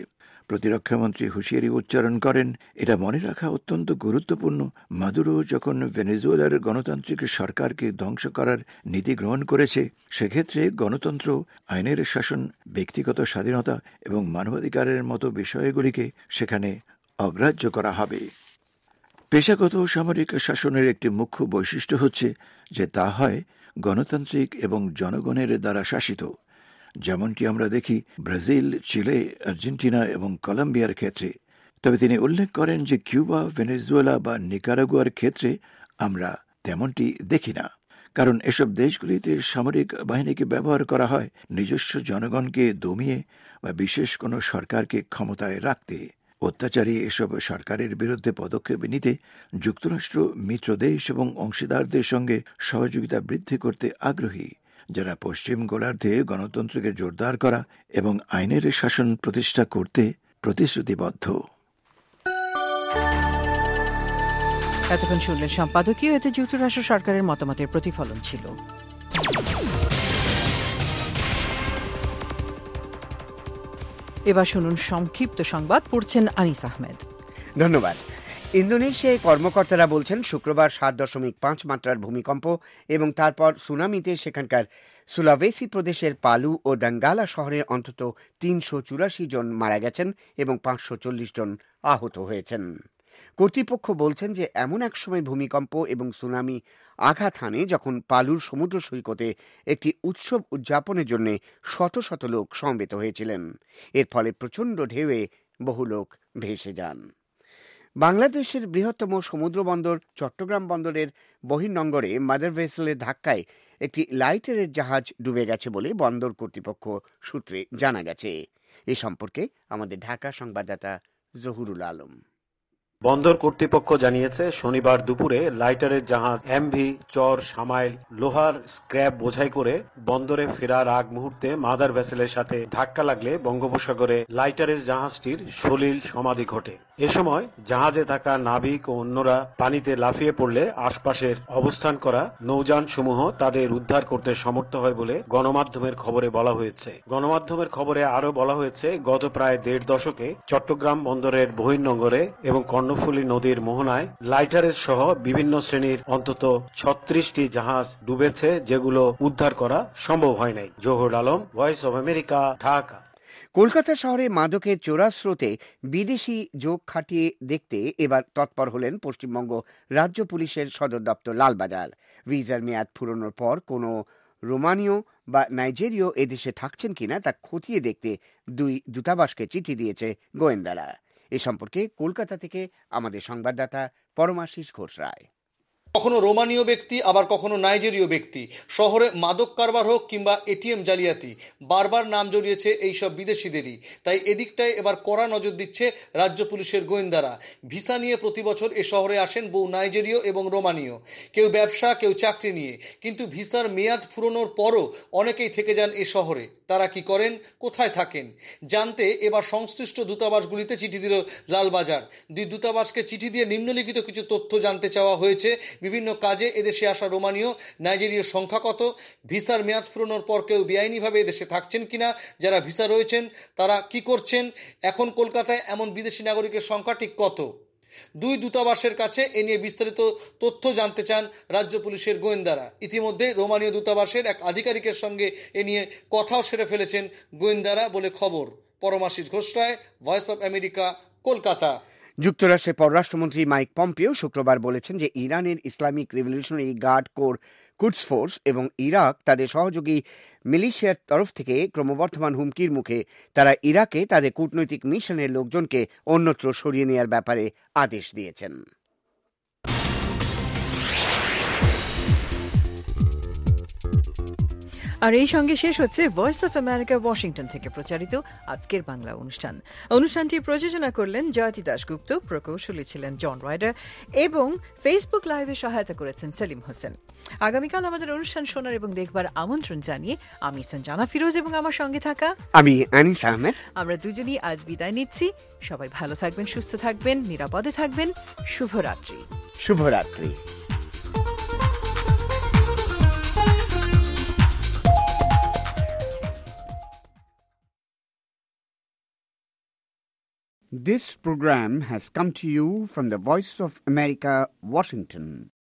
প্রতিরক্ষামন্ত্রী হুঁশিয়ারি উচ্চারণ করেন, এটা মনে রাখা অত্যন্ত গুরুত্বপূর্ণ, মাদুরো যখন ভেনেজুয়েলার গণতান্ত্রিক সরকারকে ধ্বংস করার নীতি গ্রহণ করেছে, সেক্ষেত্রে গণতন্ত্র, আইনের শাসন, ব্যক্তিগত স্বাধীনতা এবং মানবাধিকারের মতো বিষয়গুলিকে সেখানে অগ্রাহ্য করা হবে। পেশাগত সামরিক শাসনের একটি মুখ্য বৈশিষ্ট্য হচ্ছে যে তা হয় গণতান্ত্রিক এবং জনগণের দ্বারা শাসিত, যেমনটি আমরা দেখি ব্রাজিল, চিলে, আর্জেন্টিনা এবং কলম্বিয়ার ক্ষেত্রে। তবে তিনি উল্লেখ করেন যে কিউবা, ভেনেজুয়েলা বা নিকারাগুয়ার ক্ষেত্রে আমরা তেমনটি দেখি না, কারণ এসব দেশগুলিতে সামরিক বাহিনীকে ব্যবহার করা হয় নিজস্ব জনগণকে দমিয়ে বা বিশেষ কোনো সরকারকে ক্ষমতায় রাখতে। অত্যাচারী এসব সরকারের বিরুদ্ধে পদক্ষেপ নিতে যুক্তরাষ্ট্র মিত্র দেশ এবং অংশীদারদের সঙ্গে সহযোগিতা বৃদ্ধি করতে আগ্রহী, যারা পশ্চিম গোলার্ধে গণতন্ত্রকে জোরদার করা এবং আইনের শাসন প্রতিষ্ঠা করতে প্রতিশ্রুতিবদ্ধ। এতক্ষণ শুনলেন সম্পাদকীয়, এতে যুক্তরাষ্ট্র সরকারের মতামতের প্রতিফলন ছিল। এবার শুনুন সংক্ষিপ্ত সংবাদ, পড়ছেন আনিস আহমেদ। ধন্যবাদ। ইন্দোনেশিয়ায় কর্মকর্তারা বলছেন শুক্রবার 7.5 মাত্রার ভূমিকম্প এবং তারপর সুনামিতে সেখানকার সুলাভেসি প্রদেশের পালু ও ডাঙ্গালা শহরের অন্তত 384 জন মারা গেছেন এবং 540 জন আহত হয়েছেন। কর্তৃপক্ষ বলছেন যে এমন এক সময় ভূমিকম্প এবং সুনামি আঘাত হানে যখন পালুর সমুদ্র সৈকতে একটি উৎসব উদযাপনের জন্য শত শত লোক সমবেত হয়েছিলেন। এর ফলে প্রচণ্ড ঢেউয়ে বহু লোক ভেসে যান। বাংলাদেশের বৃহত্তম সমুদ্র বন্দর চট্টগ্রাম বন্দরের বহির্নোঙরে মাদার ভেসেলের ধাক্কায় একটি লাইটারের জাহাজ ডুবে গেছে বলে বন্দর কর্তৃপক্ষ সূত্রে জানা গেছে। এ সম্পর্কে আমাদের ঢাকা সংবাদদাতা জহুরুল আলম। বন্দর কর্তৃপক্ষ জানিয়েছে, শনিবার দুপুরে লাইটারের জাহাজ এমভি চর সামাইল লোহার স্ক্র্যাপ বোঝাই করে বন্দরে ফেরার আগ মুহূর্তে মাদার ভেসেলের সাথে ধাক্কা লাগলে বঙ্গোপসাগরে লাইটারের জাহাজটির সলিল সমাধি ঘটে। এ সময় জাহাজে থাকা নাবিক ও অন্যরা পানিতে লাফিয়ে পড়লে আশপাশের অবস্থান করা নৌযান সমূহ তাদের উদ্ধার করতে সমর্থ হয় বলে গণমাধ্যমের খবরে বলা হয়েছে। গণমাধ্যমের খবরে আরো বলা হয়েছে, গত প্রায় 1.5 দশকে চট্টগ্রাম বন্দরের বহির্নোঙরে এবং কর্ণফুলী নদীর মোহনায় লাইটারের সহ বিভিন্ন শ্রেণীর অন্তত 36টি জাহাজ ডুবেছে, যেগুলো উদ্ধার করা সম্ভব হয় নাই। Zahur Alam, voice of America, Dhaka. Kolkata শহরে মাদকের চোরা স্রোতে বিদেশি যোগ খাটিয়ে দেখতে এবার তৎপর হলেন পশ্চিমবঙ্গ রাজ্য পুলিশের সদর দপ্তর লালবাজার। ভিসার মেয়াদ ফুরোনোর পর কোনো রোমানীয় বা নাইজেরীয় এদেশে থাকছেন কিনা তা খতিয়ে দেখতে 2 দূতাবাসকে চিঠি দিয়েছে গোয়েন্দারা। এ সম্পর্কে কলকাতা থেকে আমাদের সংবাদদাতা পরমাশিস ঘোষ রায়। কখনো রোমানীয় ব্যক্তি, আবার কখনো নাইজেরীয় ব্যক্তি, শহরে মাদক কারবার হোক কিংবা এটিএম জালিয়াতি, বারবার নাম জড়িয়েছে এইসব বিদেশিদেরই। তাই এদিকটায় এবার কড়া নজর দিচ্ছে রাজ্য পুলিশের গোয়েন্দারা। ভিসা নিয়ে প্রতি বছর এ শহরে আসেন বহু নাইজেরীয় এবং রোমানীয়, কেউ ব্যবসা, কেউ চাকরি নিয়ে। কিন্তু ভিসার মেয়াদ ফুরোনোর পরও অনেকেই থেকে যান এ শহরে। তারা কি করেন, কোথায় থাকেন, জানতে এবার সংশ্লিষ্ট দূতাবাসগুলিতে চিঠি দিল লালবাজার। 2 দূতাবাসকে চিঠি দিয়ে নিম্নলিখিত কিছু তথ্য জানতে চাওয়া হয়েছে। বিভিন্ন কাজে এদেশে আসা রোমানীয়, নাইজেরীয় সংখ্যা কত, ভিসার মেয়াদ ফুরোনোর পর কেউ বেআইনিভাবে এদেশে থাকছেন কিনা, যারা ভিসা রয়েছেন তারা কি করছেন, এখন কলকাতায় এমন বিদেশি নাগরিকের সংখ্যা ঠিক কত। 2 দূতাবাসের কাছে এ নিয়ে বিস্তারিত তথ্য জানতে চান রাজ্য পুলিশের গোয়েন্দারা। ইতিমধ্যে রোমানীয় দূতাবাসের এক আধিকারিকের সঙ্গে এ নিয়ে কথাও সেরে ফেলেছেন গোয়েন্দারা বলে খবর। Paramashis Ghosh Roy, voice of America, Kolkata. যুক্তরাষ্ট্রের পররাষ্ট্রমন্ত্রী মাইক পম্পিও শুক্রবার বলেছেন যে ইরানের Islamic revolutionary guard corps Quds force এবং ইরাক তাদের সহযোগী মিলিশিয়ার তরফ থেকে ক্রমবর্ধমান হুমকির মুখে তারা ইরাকে তাদের কূটনৈতিক মিশনের লোকজনকে অন্যত্র সরিয়ে নেওয়ার ব্যাপারে আদেশ দিয়েছেন। আর এই সঙ্গে শেষ হচ্ছে ভয়েস অফ আমেরিকা ওয়াশিংটন থেকে প্রচারিত আজকের বাংলা অনুষ্ঠান। অনুষ্ঠানটি প্রযোজনা করলেন জয়তী দাশগুপ্ত, প্রকৌশলী ছিলেন জন রাইডার এবং ফেসবুক লাইভে সহায়তা করেছেন সেলিম হোসেন। আগামীকাল আমাদের অনুষ্ঠান শোনার এবং দেখবার আমন্ত্রণ জানিয়ে আমি সঞ্জানা ফিরোজ এবং আমার সঙ্গে থাকা আমি আনিস আহমেদ, আমরা দুজনই আজ বিদায় নিচ্ছি। সবাই ভালো থাকবেন, সুস্থ থাকবেন, নিরাপদে থাকবেন। শুভরাত্রি। শুভরাত্রি। This program has come to you from the Voice of America, Washington.